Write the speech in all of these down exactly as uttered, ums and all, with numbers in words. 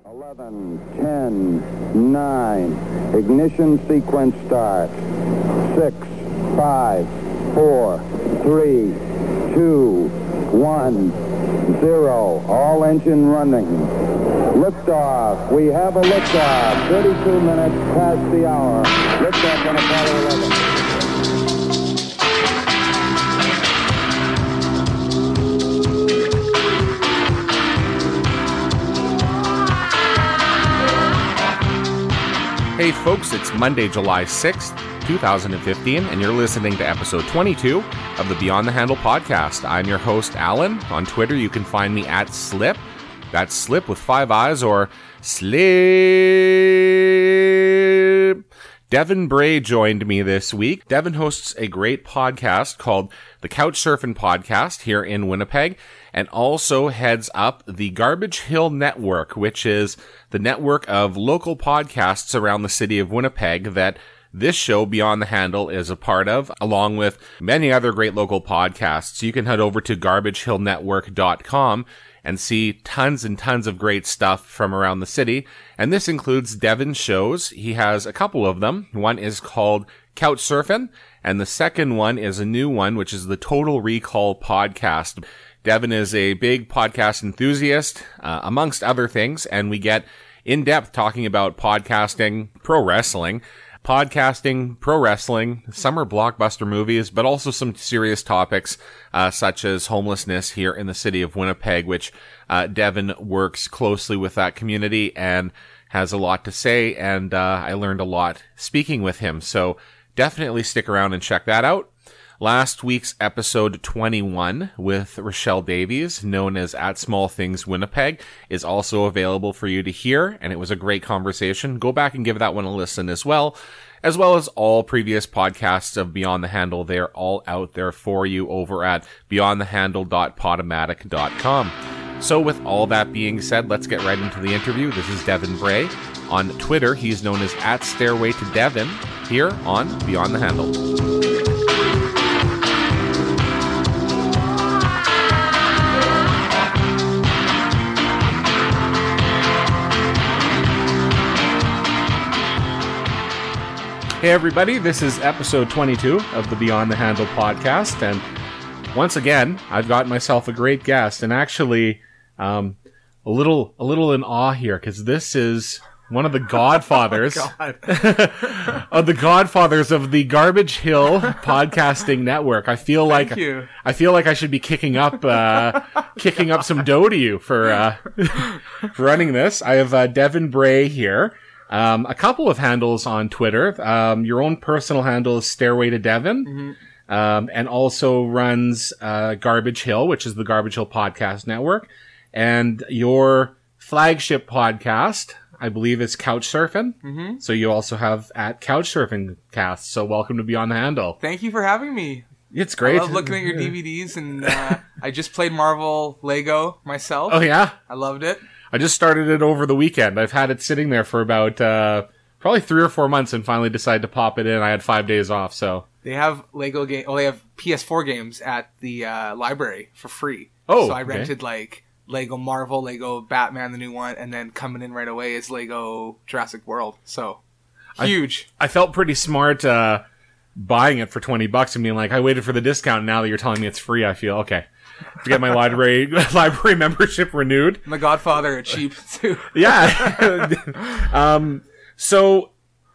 eleven, ten, nine, ignition sequence start. six, five, four, three, two, one, zero. All engine running. Liftoff. We have a liftoff. thirty-two minutes past the hour. Liftoff on Apollo eleven. Hey folks, it's Monday, July sixth, twenty fifteen, and you're listening to episode twenty-two of the Beyond the Handle podcast. I'm your host, Alan. On Twitter, you can find me at Slip. That's Slip with five eyes, or Slip. Devin Bray joined me this week. Devin hosts a great podcast called the Couch Surfing Podcast here in Winnipeg, and also heads up the Garbage Hill Network, which is the network of local podcasts around the city of Winnipeg that this show, Beyond the Handle, is a part of, along with many other great local podcasts. You can head over to garbage hill network dot com and see tons and tons of great stuff from around the city. And this includes Devin's shows. He has a couple of them. One is called Couch Surfing, and the second one is a new one, which is the Total Recall Podcast. Devin is a big podcast enthusiast, uh, amongst other things, and we get in-depth talking about podcasting, pro wrestling, podcasting, pro wrestling, summer blockbuster movies, but also some serious topics, uh, such as homelessness here in the city of Winnipeg, which, uh, Devin works closely with that community and has a lot to say, and, uh, I learned a lot speaking with him, so definitely stick around and check that out. Last week's episode twenty-one with Rochelle Davies, known as At Small Things Winnipeg, is also available for you to hear, and it was a great conversation. Go back and give that one a listen as well, as well as all previous podcasts of Beyond the Handle. They're all out there for you over at beyond the handle dot podomatic dot com. So with all that being said, let's get right into the interview. This is Devin Bray. On Twitter, he's known as at Stairway to Devin, here on Beyond the Handle. Hey everybody, this is episode twenty-two of the Beyond the Handle podcast, and once again, I've got myself a great guest, and actually, um, a little, a little in awe here, because this is one of the godfathers, oh, God. of the godfathers of the Garbage Hill Podcasting Network. I feel like, Thank you. I feel like I should be kicking up, uh, kicking up some dough to you for, uh, for running this. I have, uh, Devin Bray here. Um, a couple of handles on Twitter. Um, your own personal handle is Stairway to Devin. Mm-hmm. Um, and also runs, uh, Garbage Hill, which is the Garbage Hill Podcast Network. And your flagship podcast, I believe, is Couch Surfing. Mm-hmm. So you also have at Couch Surfing Cast. So welcome to Beyond the Handle. Thank you for having me. It's great. I love looking at your D V Ds, and uh, I just played Marvel Lego myself. Oh, yeah? I loved it. I just started it over the weekend. I've had it sitting there for about, uh, probably three or four months and finally decided to pop it in. I had five days off, so. They have Lego game. Oh, they have P S four games at the uh, library for free. Oh, so I okay. rented like Lego Marvel, Lego Batman, the new one, and then coming in right away is Lego Jurassic World. So huge. I, I felt pretty smart uh, buying it for twenty bucks and being like, I waited for the discount. Now that you're telling me it's free, I feel okay. To get my library library membership renewed. I'm the Godfather of cheap too. Yeah. um. So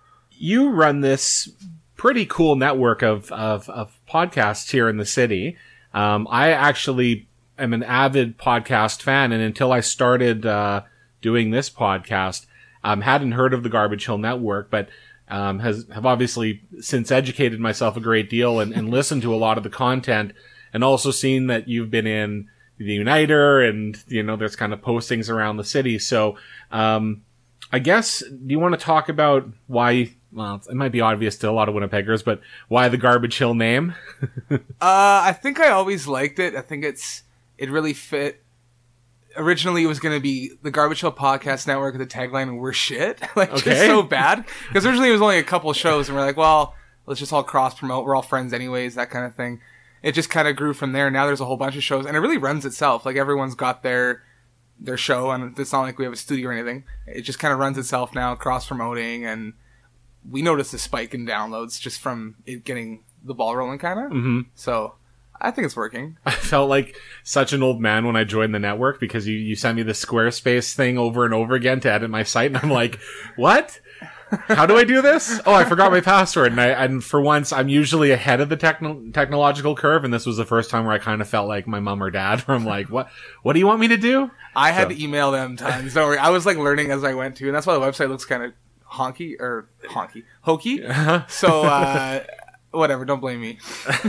you run this pretty cool network of, of, of podcasts here in the city. Um, I actually am an avid podcast fan, and until I started, uh, doing this podcast, um, hadn't heard of the Garbage Hill Network, but, um, has, have obviously since educated myself a great deal and, and listened to a lot of the content, and also seen that you've been in the Uniter, and, you know, there's kind of postings around the city. So, um, I guess, do you want to talk about why, well, it might be obvious to a lot of Winnipeggers, but why the Garbage Hill name? uh, I think I always liked it. I think it's, it really fit. Originally, it was going to be the Garbage Hill Podcast Network with the tagline, "We're shit." Like, Okay. just so bad. Because originally it was only a couple of shows, and we're like, well, let's just all cross-promote. We're all friends anyways, that kind of thing. It just kind of grew from there. Now there's a whole bunch of shows, and it really runs itself. Like, everyone's got their their show, and it's not like we have a studio or anything. It just kind of runs itself now, cross-promoting, and we noticed a spike in downloads just from it getting the ball rolling, kind of. Mm-hmm. So I think it's working. I felt like such an old man when I joined the network because you, you sent me the Squarespace thing over and over again to edit my site, and I'm like, what? How do I do this? Oh, I forgot my password. And I, and for once, I'm usually ahead of the techno- technological curve. And this was the first time where I kind of felt like my mom or dad, where I'm like, what, what do you want me to do? I had So- to email them tons. Don't worry. I was like learning as I went too. And that's why the website looks kind of honky or honky, hokey. So, uh, whatever. Don't blame me.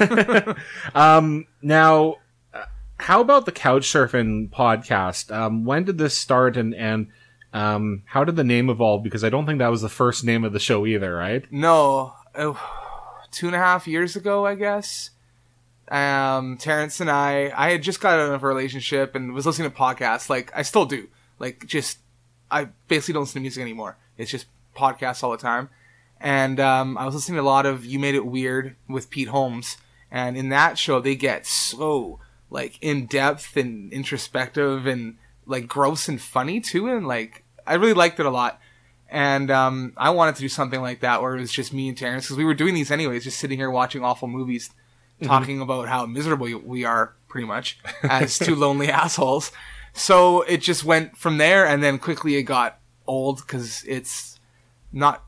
Um, now, uh, how about the Couchsurfing podcast? Um, when did this start and, and, um, how did the name evolve? Because I don't think that was the first name of the show either, right? No, uh, two and a half years ago, I guess. Um, Terrence and I, I had just got out of a relationship and was listening to podcasts. Like, I still do. Like, just, I basically don't listen to music anymore. It's just podcasts all the time. And, um, I was listening to a lot of You Made It Weird with Pete Holmes. And in that show, they get so, like, in-depth and introspective and, like, gross and funny, too. And, like, I really liked it a lot. And um, I wanted to do something like that where it was just me and Terrence, because we were doing these anyways, just sitting here watching awful movies, talking mm-hmm. about how miserable we are, pretty much, as two lonely assholes. So it just went from there, and then quickly it got old, because it's not...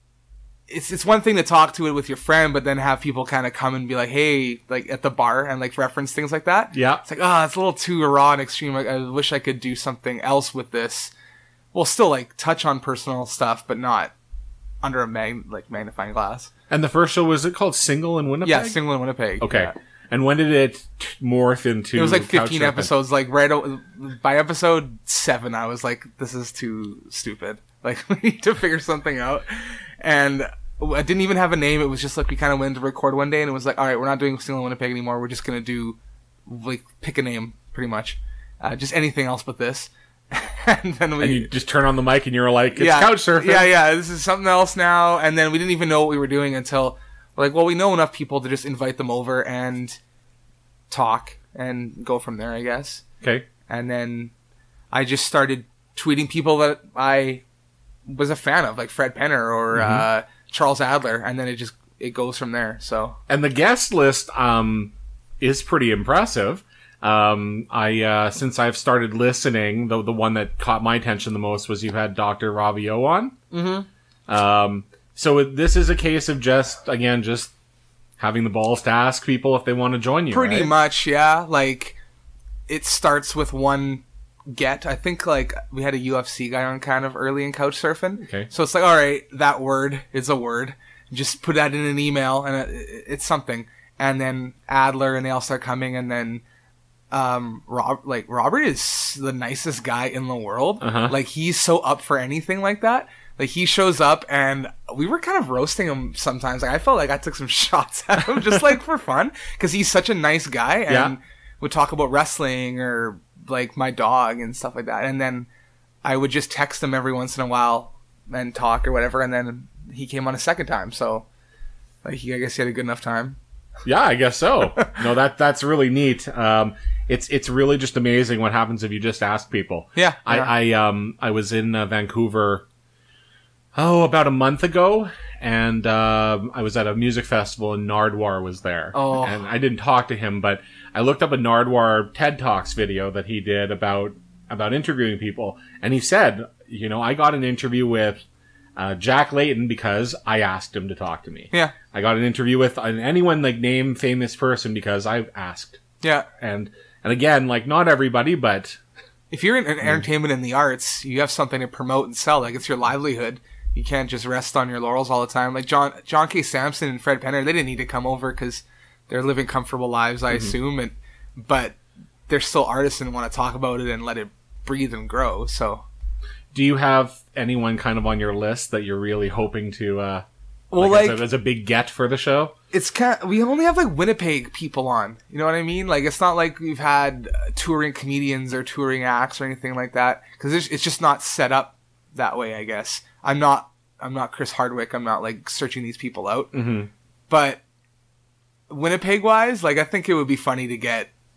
It's it's one thing to talk to it with your friend, but then have people kind of come and be like, hey, like at the bar, and like reference things like that. Yeah. It's like, oh, it's a little too raw and extreme. Like, I wish I could do something else with this. We'll still like touch on personal stuff, but not under a mag- like magnifying glass. And the first show, was it called Single in Winnipeg? Yeah, Single in Winnipeg. Okay. Yeah. And when did it morph into... It was like fifteen Couchsurfing? episodes. Like right o- by episode seven, I was like, this is too stupid. Like, we need to figure something out. And I didn't even have a name. It was just like we kind of went to record one day, and it was like, all right, we're not doing Single in Winnipeg anymore. We're just going to do, like, pick a name, pretty much. Uh, just anything else but this. and then we... And you just turn on the mic and you're like, it's yeah, Couchsurfing. Yeah, yeah, this is something else now. And then we didn't even know what we were doing until, we're like, well, we know enough people to just invite them over and talk and go from there, I guess. Okay. And then I just started tweeting people that I was a fan of, like Fred Penner or mm-hmm. uh, Charles Adler, and then it just it goes from there. So and the guest list um is pretty impressive. Um, I uh, since I've started listening, the the one that caught my attention the most was you had Doctor Robbie O on. Mm-hmm. Um, so it, this is a case of just again just having the balls to ask people if they want to join you. Pretty right? much, yeah. Like it starts with one. Get I think like we had a U F C guy on kind of early in Couchsurfing. Okay. So it's like, all right, that word is a word. Just put that in an email and it, it's something. And then Adler and they all start coming, and then um Rob like Robert is the nicest guy in the world. Uh-huh. Like he's so up for anything like that. Like he shows up, and we were kind of roasting him sometimes. Like I felt like I took some shots at him just like for fun, because he's such a nice guy, and yeah. would talk about wrestling or like my dog and stuff like that. And then I would just text him every once in a while and talk or whatever. And then he came on a second time. So like, he, I guess he had a good enough time. Yeah, I guess so. No, that that's really neat. Um, it's it's really just amazing what happens if you just ask people. Yeah. I, yeah. I um I was in uh, Vancouver, oh, about a month ago, and uh, I was at a music festival, and Nardwar was there. Oh. And I didn't talk to him, but I looked up a Nardwar TED Talks video that he did about about interviewing people, and he said, you know, I got an interview with uh, Jack Layton because I asked him to talk to me. Yeah. I got an interview with anyone, like, name famous person because I asked. Yeah. And and again, like, not everybody, but... If you're in entertainment and the arts, you have something to promote and sell. Like, it's your livelihood. You can't just rest on your laurels all the time. Like, John John K. Sampson and Fred Penner, they didn't need to come over because they're living comfortable lives, I mm-hmm. assume. And but they're still artists and want to talk about it and let it breathe and grow. So, do you have anyone kind of on your list that you're really hoping to... Uh, well, like, like as, a, as a big get for the show? It's kind of, we only have like Winnipeg people on. You know what I mean? Like, it's not like we've had uh, touring comedians or touring acts or anything like that, because it's, it's just not set up that way. I guess I'm not I'm not Chris Hardwick. I'm not like searching these people out. Mm-hmm. But Winnipeg wise, like, I think it would be funny to get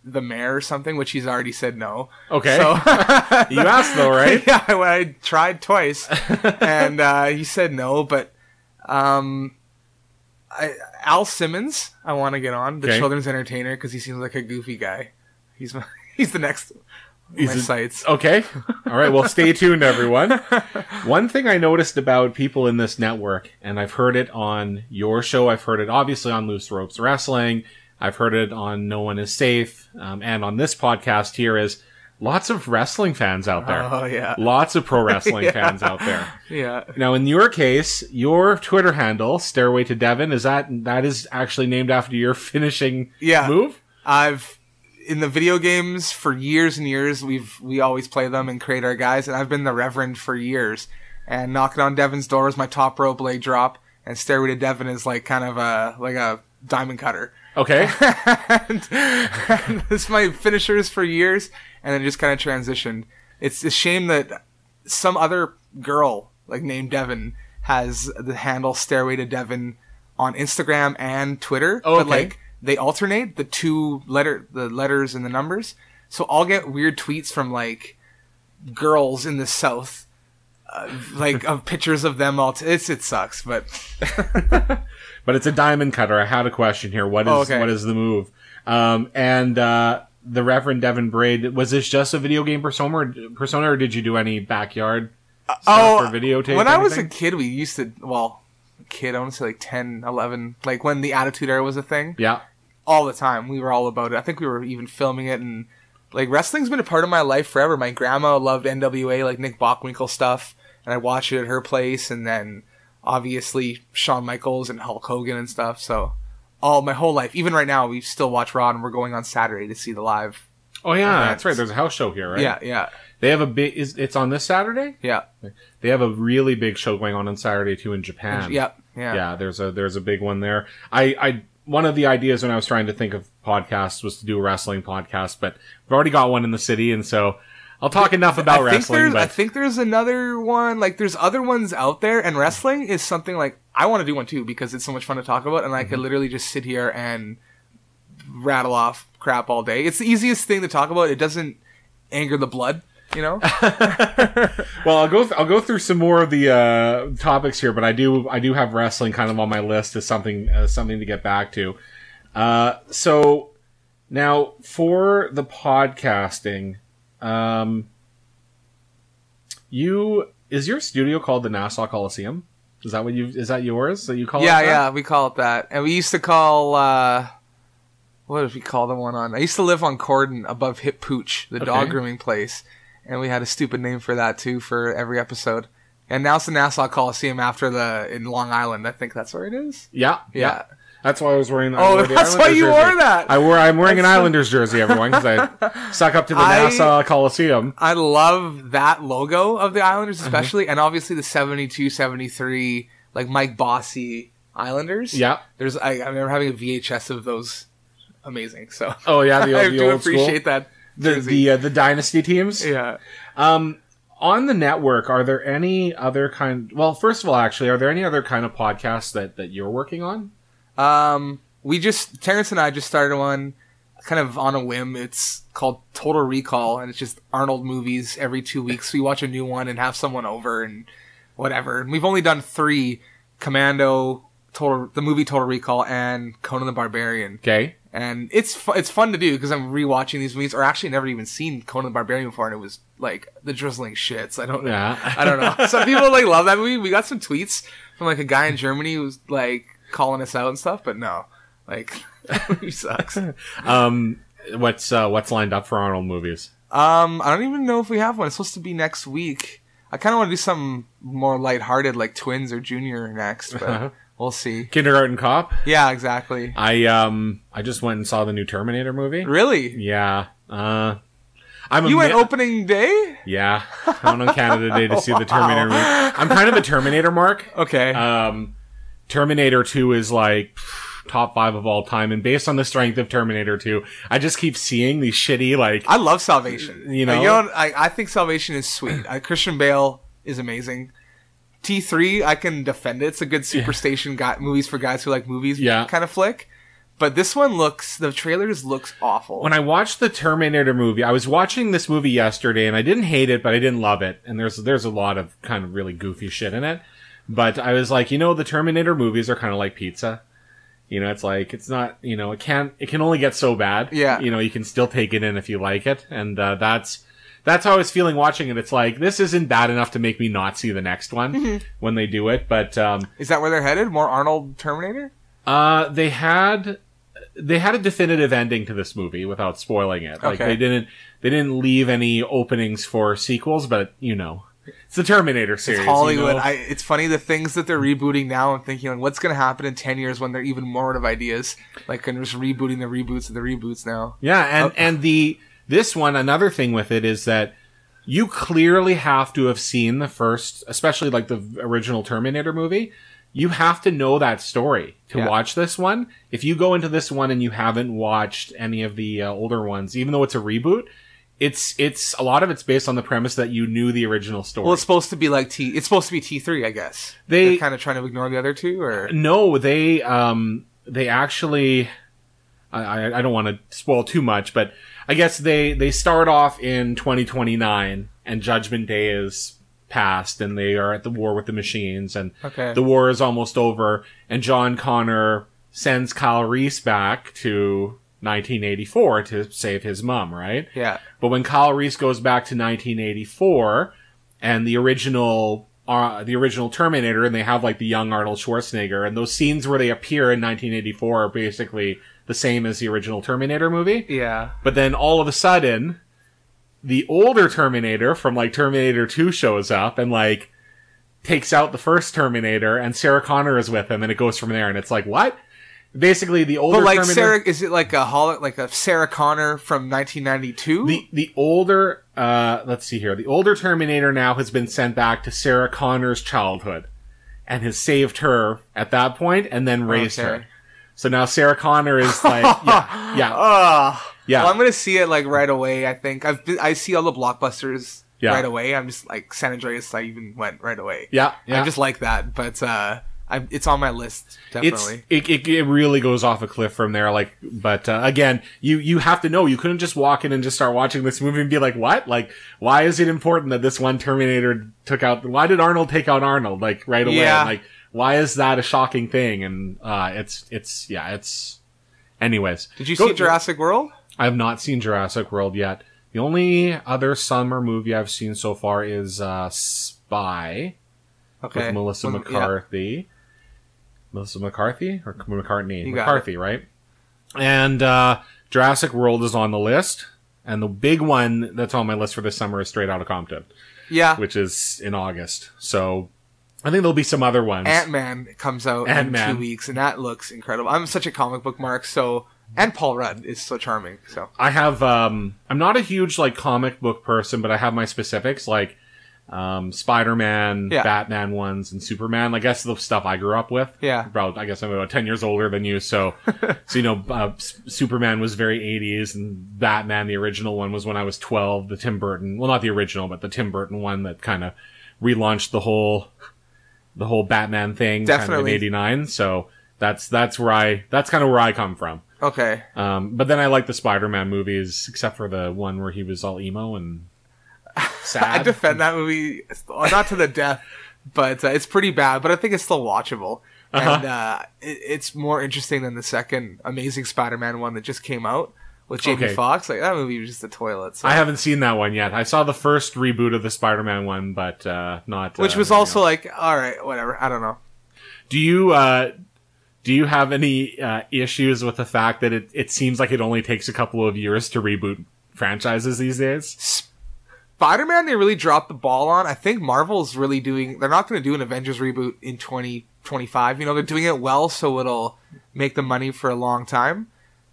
the mayor or something, which he's already said no. Okay. So, you asked though, right? Yeah, I, I tried twice, and uh, he said no. But um, I, Al Simmons, I want to get on the Okay. children's entertainer because he seems like a goofy guy. He's my, he's the next. He's my a- sights. Okay. All right. Well, stay tuned, everyone. One thing I noticed about people in this network, and I've heard it on your show, I've heard it obviously on Loose Ropes Wrestling, I've heard it on No One Is Safe, um, and on this podcast here, is lots of wrestling fans out there. Oh yeah, Lots of pro wrestling Yeah. fans out there. yeah. Now, in your case, your Twitter handle, Stairway to Devon, is that that is actually named after your finishing Yeah. move? I've in the video games for years and years. We've we always play them and create our guys, and I've been the Reverend for years. And knocking on Devon's door is my top rope leg drop, and Stairway to Devon is like kind of a like a diamond cutter. Okay. and, and this is my finishers for years, and then just kind of transitioned. It's a shame that some other girl like named Devon has the handle Stairway to Devon on Instagram and Twitter, Oh, but okay. like they alternate the two letter the letters and the numbers. So I'll get weird tweets from like girls in the South, uh, like of pictures of them all. T- it's it sucks, but But it's a diamond cutter. I had a question here. What is Oh, okay. what is the move? Um, and uh, the Reverend Devon Braid, was this just a video game persona, or, persona, or did you do any backyard stuff oh, or videotape? when I was a anything? kid, we used to well, a kid I want to say like ten, eleven, like when the Attitude Era was a thing. Yeah. All the time, we were all about it. I think we were even filming it, and like wrestling's been a part of my life forever. My grandma loved N W A, like Nick Bockwinkel stuff, and I watched it at her place, and then obviously Shawn Michaels and Hulk Hogan and stuff. So all my whole life, even right now, we still watch Raw, and we're going on Saturday to see the live. Oh yeah, events. that's right. There's a house show here, right? Yeah, yeah, They have a big. Is it's on this Saturday? yeah, They have a really big show going on on Saturday too in Japan. yeah, yeah. Yeah, there's a there's a big one there. I, I one of the ideas when I was trying to think of podcasts was to do a wrestling podcast, but we've already got one in the city, and so I'll talk enough about I think wrestling. there's, I But think there's another one. Like, there's other ones out there, and wrestling is something like I want to do one too because it's so much fun to talk about, and I could Mm-hmm. literally just sit here and rattle off crap all day. It's the easiest thing to talk about. It doesn't anger the blood, you know. well, I'll go th- I'll go through some more of the uh, topics here, but I do I do have wrestling kind of on my list as something uh, something to get back to. Uh, so now for the podcasting, um, you is your studio called the Nassau Coliseum? Is that what you is that yours? So you call yeah, it that? yeah, we call it that, and we used to call. Uh, what did we call the one on? I used to live on Corden above Hip Pooch, the Okay. dog grooming place, and we had a stupid name for that too for every episode. And now it's the Nassau Coliseum after the in Long Island. I think that's where it is. Yeah, yeah. Yeah. That's why I was wearing. I Oh, wore the that's why Islanders you jersey. wore that. I wore. I'm wearing an That's so- Islanders jersey, everyone, because I stuck up to the I- Nassau Coliseum. I love that logo of the Islanders, Mm-hmm. especially, and obviously the seventy-two, seventy-three, like Mike Bossy Islanders. Yeah. There's, I, I remember having a V H S of those. Amazing. So Oh yeah, the, I the do old school. appreciate that. The jersey. the uh, the dynasty teams. yeah. Um, on the network, are there any other kind? Well, first of all, actually, are there any other kind of podcasts that that you're working on? Um, we just Terrence and I just started one, kind of on a whim. It's called Total Recall, and it's just Arnold movies every two weeks. We watch a new one and have someone over and whatever. And we've only done three: Commando, Total, the movie Total Recall, and Conan the Barbarian. Okay. And it's fu- it's fun to do because I'm rewatching these movies, or actually never even seen Conan the Barbarian before, and it was like the drizzling shits. I don't know. Yeah. I don't know. Some people like love that movie. We got some tweets from like a guy in Germany who was like calling us out and stuff, but no, like that movie sucks. Um, what's uh, what's lined up for Arnold movies? Um, I don't even know if we have one. It's supposed to be next week. I kind of want to do something more lighthearted, like Twins or Junior next, but we'll see. Kindergarten Cop. Yeah, exactly. I um I just went and saw the new Terminator movie. Really? Yeah. Uh, I'm a You went mi- opening day? Yeah. I went on Canada Day to see the Terminator movie. I'm kind of a Terminator mark. Okay. Um, Terminator two is like pff, top five of all time, and based on the strength of Terminator two, I just keep seeing these shitty like. I love Salvation. You know? Like, you know what? I, I think Salvation is sweet. I, Christian Bale is amazing. T three, I can defend it. It's a good superstation guy, movies for guys who like movies Yeah. kind of flick. But this one looks, the trailers looks awful. When I watched the Terminator movie, I was watching this movie yesterday, and I didn't hate it, but I didn't love it. And there's there's a lot of kind of really goofy shit in it. But I was like, you know, the Terminator movies are kind of like pizza. You know, it's like, it's not, you know, it can't, it can only get so bad. Yeah. You know, you can still take it in if you like it. And uh, that's, that's how I was feeling watching it. It's like, this isn't bad enough to make me not see the next one mm-hmm. when they do it. But, um, is that where they're headed? More Arnold Terminator? Uh, they had, they had a definitive ending to this movie without spoiling it. Like, okay. they didn't, they didn't leave any openings for sequels, but, you know. It's the Terminator series. It's Hollywood. You know? I, it's funny the things that they're rebooting now. I'm thinking, like, what's going to happen in ten years when they're even more out of ideas? Like, and just rebooting the reboots of the reboots now. Yeah, and oh. and the this one, another thing with it is that you clearly have to have seen the first, especially like the original Terminator movie. You have to know that story to yeah. watch this one. If you go into this one and you haven't watched any of the uh, older ones, even though it's a reboot. It's it's a lot of it's based on the premise that you knew the original story. Well, it's supposed to be like T. It's supposed to be T three, I guess. They They're kind of trying to ignore the other two, or no, they um they actually. I I don't want to spoil too much, but I guess they they start off in twenty twenty-nine, and Judgment Day is past, and they are at the war with the machines, and okay. the war is almost over, and John Connor sends Kyle Reese back to nineteen eighty-four to save his mom, right? Yeah. But when Kyle Reese goes back to nineteen eighty-four and the original uh, the original Terminator, and they have like the young Arnold Schwarzenegger, and those scenes where they appear in nineteen eighty-four are basically the same as the original Terminator movie. Yeah. But then all of a sudden, the older Terminator from like Terminator two shows up and like takes out the first Terminator, and Sarah Connor is with him, and it goes from there, and it's like, what? Basically, the older but like Terminator, Sarah, is it like a hol- like a Sarah Connor from nineteen ninety-two? The the older, uh, let's see here, the older Terminator now has been sent back to Sarah Connor's childhood, and has saved her at that point, and then raised okay. her. So now Sarah Connor is like, yeah, yeah, uh, yeah. Well, I'm gonna see it like right away. I think I've been, I see all the blockbusters yeah. right away. I'm just like San Andreas. I even went right away. Yeah, yeah. I just like that, but. uh I, it's on my list, definitely. It's, it, it, it really goes off a cliff from there. Like, but, uh, again, you, you have to know, you couldn't just walk in and just start watching this movie and be like, what? Like, why is it important that this one Terminator took out, why did Arnold take out Arnold? Like, right away. Yeah. Like, why is that a shocking thing? And, uh, it's, it's, yeah, it's, anyways. Did you Go, see Jurassic World? I have not seen Jurassic World yet. The only other summer movie I've seen so far is, uh, Spy. Okay. With Melissa Well, McCarthy. Yeah. Melissa McCarthy or McCartney? You got McCarthy, it. right? And uh, Jurassic World is on the list, and the big one that's on my list for this summer is Straight Outta Compton. Yeah, which is in August. So I think there'll be some other ones. Ant-Man comes out Ant-Man. in two weeks, and that looks incredible. I'm such a comic book mark, so and Paul Rudd is so charming. So I have. Um, I'm not a huge like comic book person, but I have my specifics like. Um, Spider-Man, yeah. Batman ones, and Superman. I guess the stuff I grew up with. Yeah. About, I guess I'm about ten years older than you, so, so you know, uh, S- Superman was very eighties, and Batman, the original one, was when I was twelve. The Tim Burton, well, not the original, but the Tim Burton one that kind of relaunched the whole, the whole Batman thing, Definitely. kind of in eighty-nine. So that's that's where I that's kind of where I come from. Okay. Um, but then I like the Spider-Man movies, except for the one where he was all emo and. Sad. I defend that movie, not to the death, but uh, it's pretty bad, but I think it's still watchable. Uh-huh. And uh, it, it's more interesting than the second Amazing Spider-Man one that just came out with Jamie Okay. Foxx. Like, that movie was just a toilet. So. I haven't seen that one yet. I saw the first reboot of the Spider-Man one, but uh, not... Which uh, was anything also else. like, all right, whatever. I don't know. Do you... Uh, do you have any uh, issues with the fact that it, it seems like it only takes a couple of years to reboot franchises these days? Spider-Man, they really dropped the ball on. I think Marvel's really doing... They're not going to do an Avengers reboot in twenty twenty-five. You know, they're doing it well, so it'll make them money for a long time.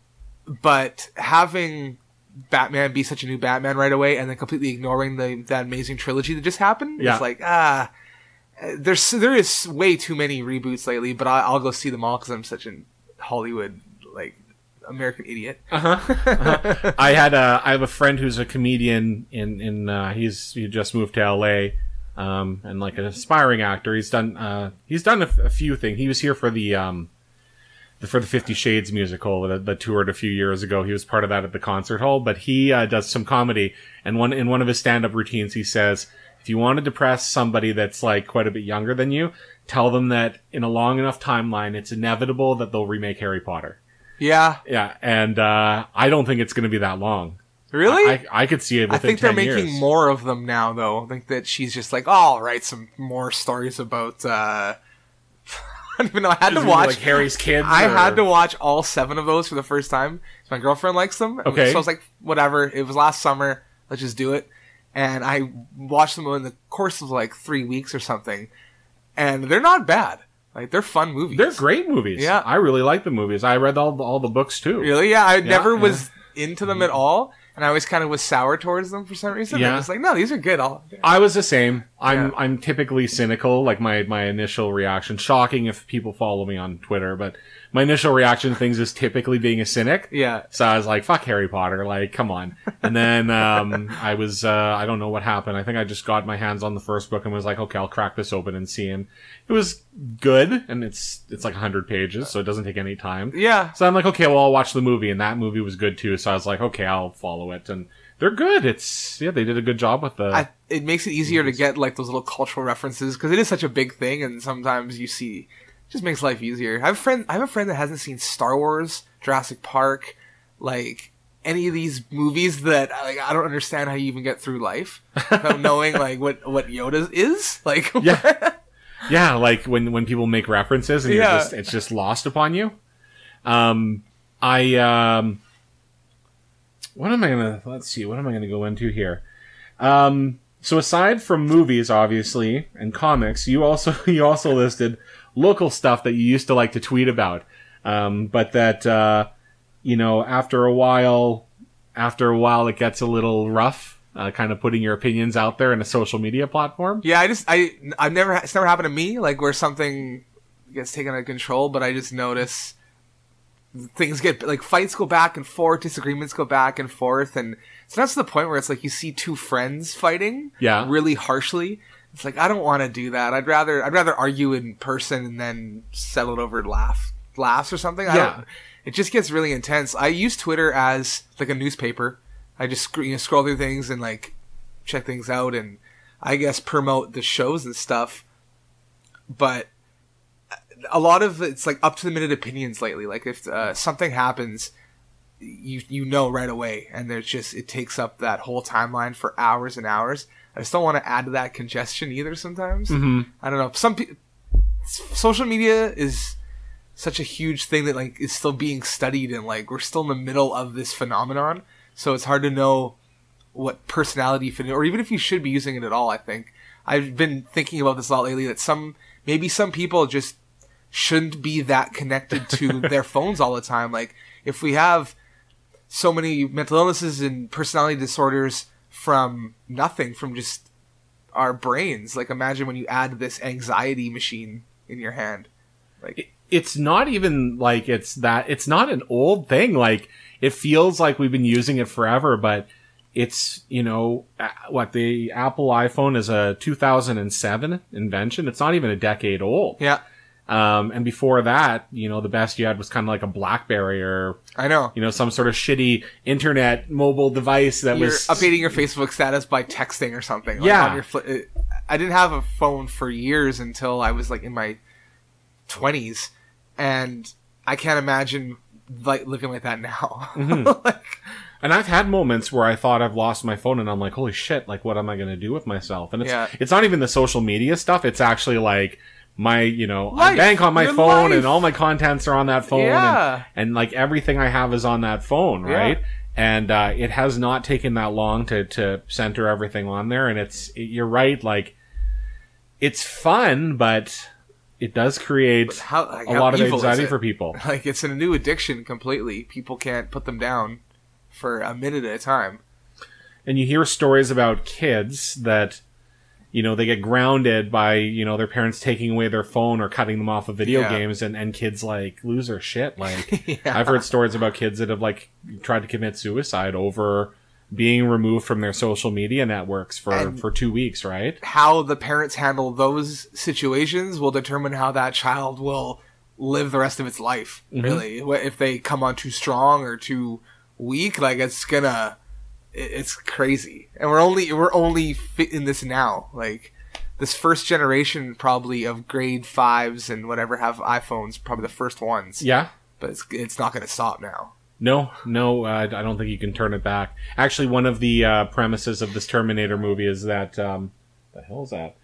But having Batman be such a new Batman right away and then completely ignoring the that amazing trilogy that just happened, Yeah. it's like, ah... There's, there is way too many reboots lately, but I, I'll go see them all because I'm such a Hollywood, like... American idiot. Uh-huh. uh-huh. I had a I have a friend who's a comedian in in uh, he's he just moved to L A um and like an aspiring actor. He's done uh he's done a, f- a few things. He was here for the um for the Fifty Shades musical that, that toured a few years ago. He was part of that at the concert hall, but he uh, does some comedy. And one in one of his stand-up routines, he says, if you want to depress somebody that's like quite a bit younger than you, tell them that in a long enough timeline, it's inevitable that they'll remake Harry Potter. Yeah. Yeah. And uh, I don't think it's going to be that long. Really? I, I, I could see it within I think they're making years. more of them now, though. I think that she's just like, oh, I'll write some more stories about... Uh... I don't even know. I had to watch... Like Harry's kids? I or... had to watch all seven of those for the first time. My girlfriend likes them. Okay. So I was like, whatever. It was last summer. Let's just do it. And I watched them in the course of like three weeks or something. And they're not bad. Like, they're fun movies. They're great movies. Yeah. I really like the movies. I read all the, all the books, too. Really? Yeah. I yeah, never yeah. was into them at all. And I always kind of was sour towards them for some reason. Yeah. I was like, no, these are good. I'll... I was the same. I'm Yeah. I'm typically cynical. Like my, my initial reaction, shocking if people follow me on Twitter, but my initial reaction to things is typically being a cynic. Yeah. So I was like, fuck Harry Potter, like, come on. And then um I was, uh I don't know what happened. I think I just got my hands on the first book and was like, okay, I'll crack this open and see. And it was good, and it's it's like one hundred pages, so it doesn't take any time. Yeah. So I'm like, okay, well, I'll watch the movie, and that movie was good too, so I was like, okay, I'll follow it. And they're good. It's, yeah, they did a good job with the... I, it makes it easier to get like those little cultural references because it is such a big thing, and sometimes you see, it just makes life easier. I have a friend. I have a friend that hasn't seen Star Wars, Jurassic Park, like any of these movies that like I don't understand how you even get through life without knowing like what what Yoda is. Like, Yeah. Yeah, like when, when people make references and you're Yeah. just, it's just lost upon you. Um, I, um, what am I gonna, let's see, what am I gonna go into here? Um, so aside from movies, obviously, and comics, you also, you also listed local stuff that you used to like to tweet about. Um, but that, uh, you know, after a while, after a while it gets a little rough, uh, kind of putting your opinions out there in a social media platform. yeah, I just I I've never it's never happened to me like where something gets taken out of control, but I just notice things get like fights go back and forth, disagreements go back and forth, and so that's the point where it's like you see two friends fighting, Yeah. really harshly. It's like I don't want to do that. I'd rather I'd rather argue in person and then settle it over laugh laughs or something. I Yeah. don't, it just gets really intense. I use Twitter as like a newspaper. I just sc- you know, scroll through things and like check things out, and I guess promote the shows and stuff. But a lot of it's like up to the minute opinions lately. Like if uh, something happens, you you know right away, and there's just it takes up that whole timeline for hours and hours. I just don't want to add to that congestion either. Sometimes Mm-hmm. I don't know. Some pe- social media is such a huge thing that like is still being studied, and like we're still in the middle of this phenomenon. So it's hard to know what personality fit, or even if you should be using it at all. I think I've been thinking about this a lot lately. That some maybe some people just shouldn't be that connected to their phones all the time. Like if we have so many mental illnesses and personality disorders from nothing, from just our brains. Like imagine when you add this anxiety machine in your hand. Like It's not even like it's that, it's not an old thing. Like it feels like we've been using it forever, but it's, you know, a- what the Apple iPhone is a two thousand seven invention. It's not even a decade old. yeah, Um, and before that, you know, the best you had was kind of like a BlackBerry or, I know. you know, some sort of shitty internet mobile device that You're was updating your Facebook status by texting or something. Like Yeah. on your fli- I didn't have a phone for years until I was like in my twenties, and I can't imagine like living like that now. Mm-hmm. like, And I've had moments where I thought I've lost my phone and I'm like, holy shit, like what am I going to do with myself? And it's, Yeah. it's not even the social media stuff. It's actually like my, you know, I Life. bank on my Your phone life. and all my contents are on that phone. Yeah. And, and like everything I have is on that phone, Yeah. right? And, uh, it has not taken that long to, to center everything on there. And it's, it, you're right. Like it's fun, but it does create how, like, a how lot of evil is anxiety it? for people. Like it's a new addiction completely. People can't put them down for a minute at a time. And you hear stories about kids that, you know, they get grounded by, you know, their parents taking away their phone or cutting them off of video Yeah. games, and, and kids like lose their shit. Like Yeah. I've heard stories about kids that have like tried to commit suicide over being removed from their social media networks for, And- for two weeks, right? How the parents handle those situations will determine how that child will live the rest of its life. Mhm. Really, Wh- if they come on too strong or too weak, like it's gonna, it- it's crazy. And we're only we're only fit in this now. Like this first generation probably of grade fives and whatever have iPhones, probably the first ones. Yeah. But it's it's not gonna stop now. No, no, uh, I don't think you can turn it back. Actually, one of the uh, premises of this Terminator movie is that um, the hell is that?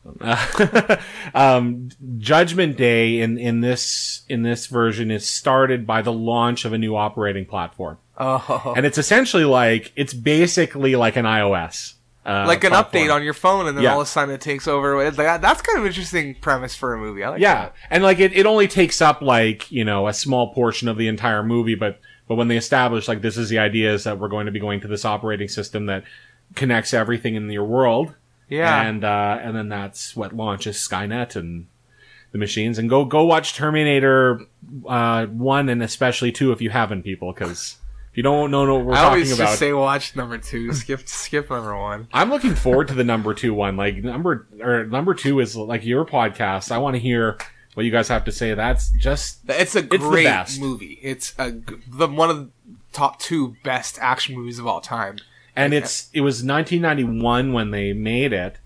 Uh, um, Judgment Day in, in this in this version is started by the launch of a new operating platform, Oh, and it's essentially like it's basically like an iOS, uh, like an platform. update on your phone, and then Yeah. all of a sudden it takes over. It's like, that's kind of an interesting premise for a movie. I like Yeah, that. and like it, it only takes up like you know a small portion of the entire movie, but but when they establish like this is the idea is that we're going to be going to this operating system that connects everything in your world. Yeah. And, uh, and then that's what launches Skynet and the machines. And go, go watch Terminator, uh, one and especially two if you haven't, people, because if you don't know what we're I talking always about. just say watch number two, skip skip number one. I'm looking forward to the number two one. Like, number, or number two is like your podcast. I want to hear what you guys have to say. That's just, It's a the great best. movie. It's a g- the one of the top two best action movies of all time. and it's, it was nineteen ninety-one when they made it.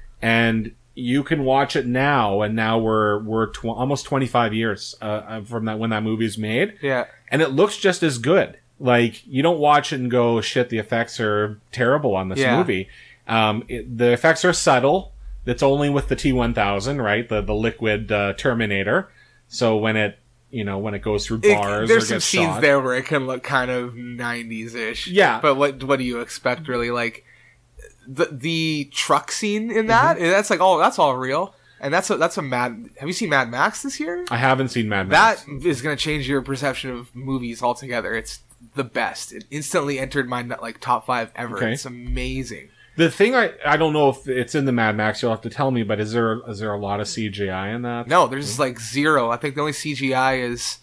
And you can watch it now, and now we're we're tw- almost twenty-five years uh, from that when that movie's made, Yeah. and it looks just as good. Like you don't watch it and go, "Shit, the effects are terrible on this Yeah. movie." Um, it, the effects are subtle. It's only with the T one thousand, right? The the liquid uh, Terminator. So when it you know when it goes through It- bars, there's or some gets scenes shot, there where it can look kind of nineties-ish. Yeah. But what what do you expect, really? Like, the the truck scene in that, Mm-hmm. that's like, oh, that's all real. And that's a, that's a Mad... Have you seen Mad Max this year? I haven't seen Mad Max. That is going to change your perception of movies altogether. It's the best. It instantly entered my like top five ever. Okay. It's amazing. The thing I I don't know if it's in the Mad Max. You'll have to tell me. But is there is there a lot of C G I in that? No, there's like zero. I think the only C G I is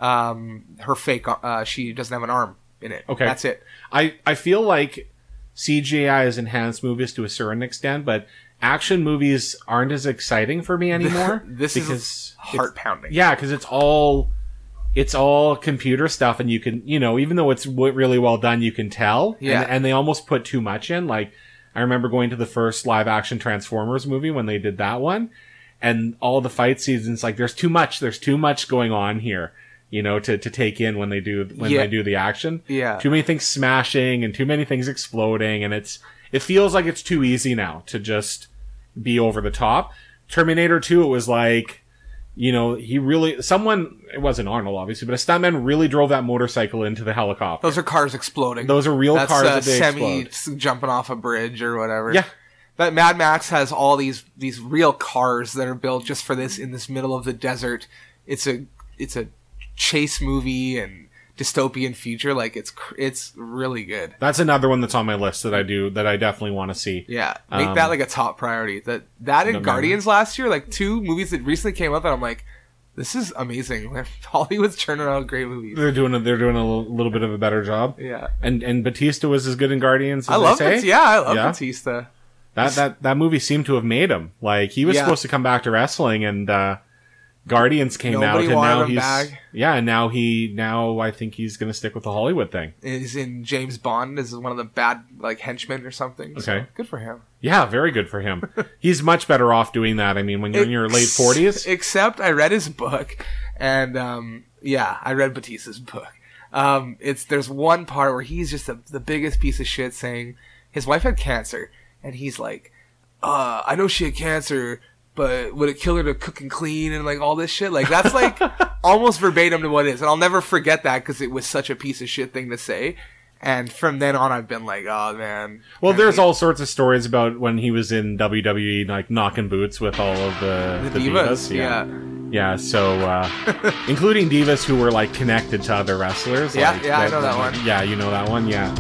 um, her fake. Uh, she doesn't have an arm in it. Okay. That's it. I, I feel like C G I has enhanced movies to a certain extent, but action movies aren't as exciting for me anymore. This because is heart pounding. yeah, because it's all it's all computer stuff, and you can you know even though it's w- really well done, you can tell. Yeah. and, and they almost put too much in. Like I remember going to the first live action Transformers movie when they did that one, and all the fight scenes, like there's too much. There's too much going on here. You know, to, to take in when they do when Yeah. they do the action. Yeah. Too many things smashing and too many things exploding, and it's it feels like it's too easy now to just be over the top. Terminator two, it was like, you know, he really someone it wasn't Arnold obviously, but a stuntman really drove that motorcycle into the helicopter. Those are cars exploding. Those are real That's, cars uh, that they semi explode. jumping off a bridge or whatever. Yeah. That Mad Max has all these these real cars that are built just for this in this middle of the desert. It's a it's a chase movie and dystopian future. Like it's cr- it's really good. That's another one that's on my list that I do that I definitely want to see. Yeah, make Um, that like a top priority. That that and no, no, Guardians last year, like two movies that recently came up, and I'm like, this is amazing. Hollywood's churning out great movies. They're doing a, they're doing a little, little bit of a better job. Yeah, And and Batista was as good in Guardians as I love they say. it. Yeah, I love Yeah. Batista. That that that movie seemed to have made him. Like he was Yeah. supposed to come back to wrestling, and uh, Guardians came Nobody out, and wanted now him he's back. yeah, and now he now I think he's going to stick with the Hollywood thing. Is in James Bond as one of the bad like henchmen or something. So, Okay. good for him. Yeah, very good for him. He's much better off doing that. I mean, when you're in your late Ex- forties, Except I read his book, and um, yeah, I read Batista's book. Um, it's there's one part where he's just a, the biggest piece of shit, saying his wife had cancer, and he's like, uh, "I know she had cancer, but would it kill her to cook and clean and like all this shit?" Like that's like almost verbatim to what it is, and I'll never forget that because it was such a piece of shit thing to say. And from then on, I've been like, "Oh man." well, can't there's be- all sorts of stories about when he was in W W E, like knocking boots with all of the, the, the divas. Yeah, yeah. yeah. So, uh, including divas who were like connected to other wrestlers. Yeah, like, yeah, I know that one. Yeah, you know that one. Yeah.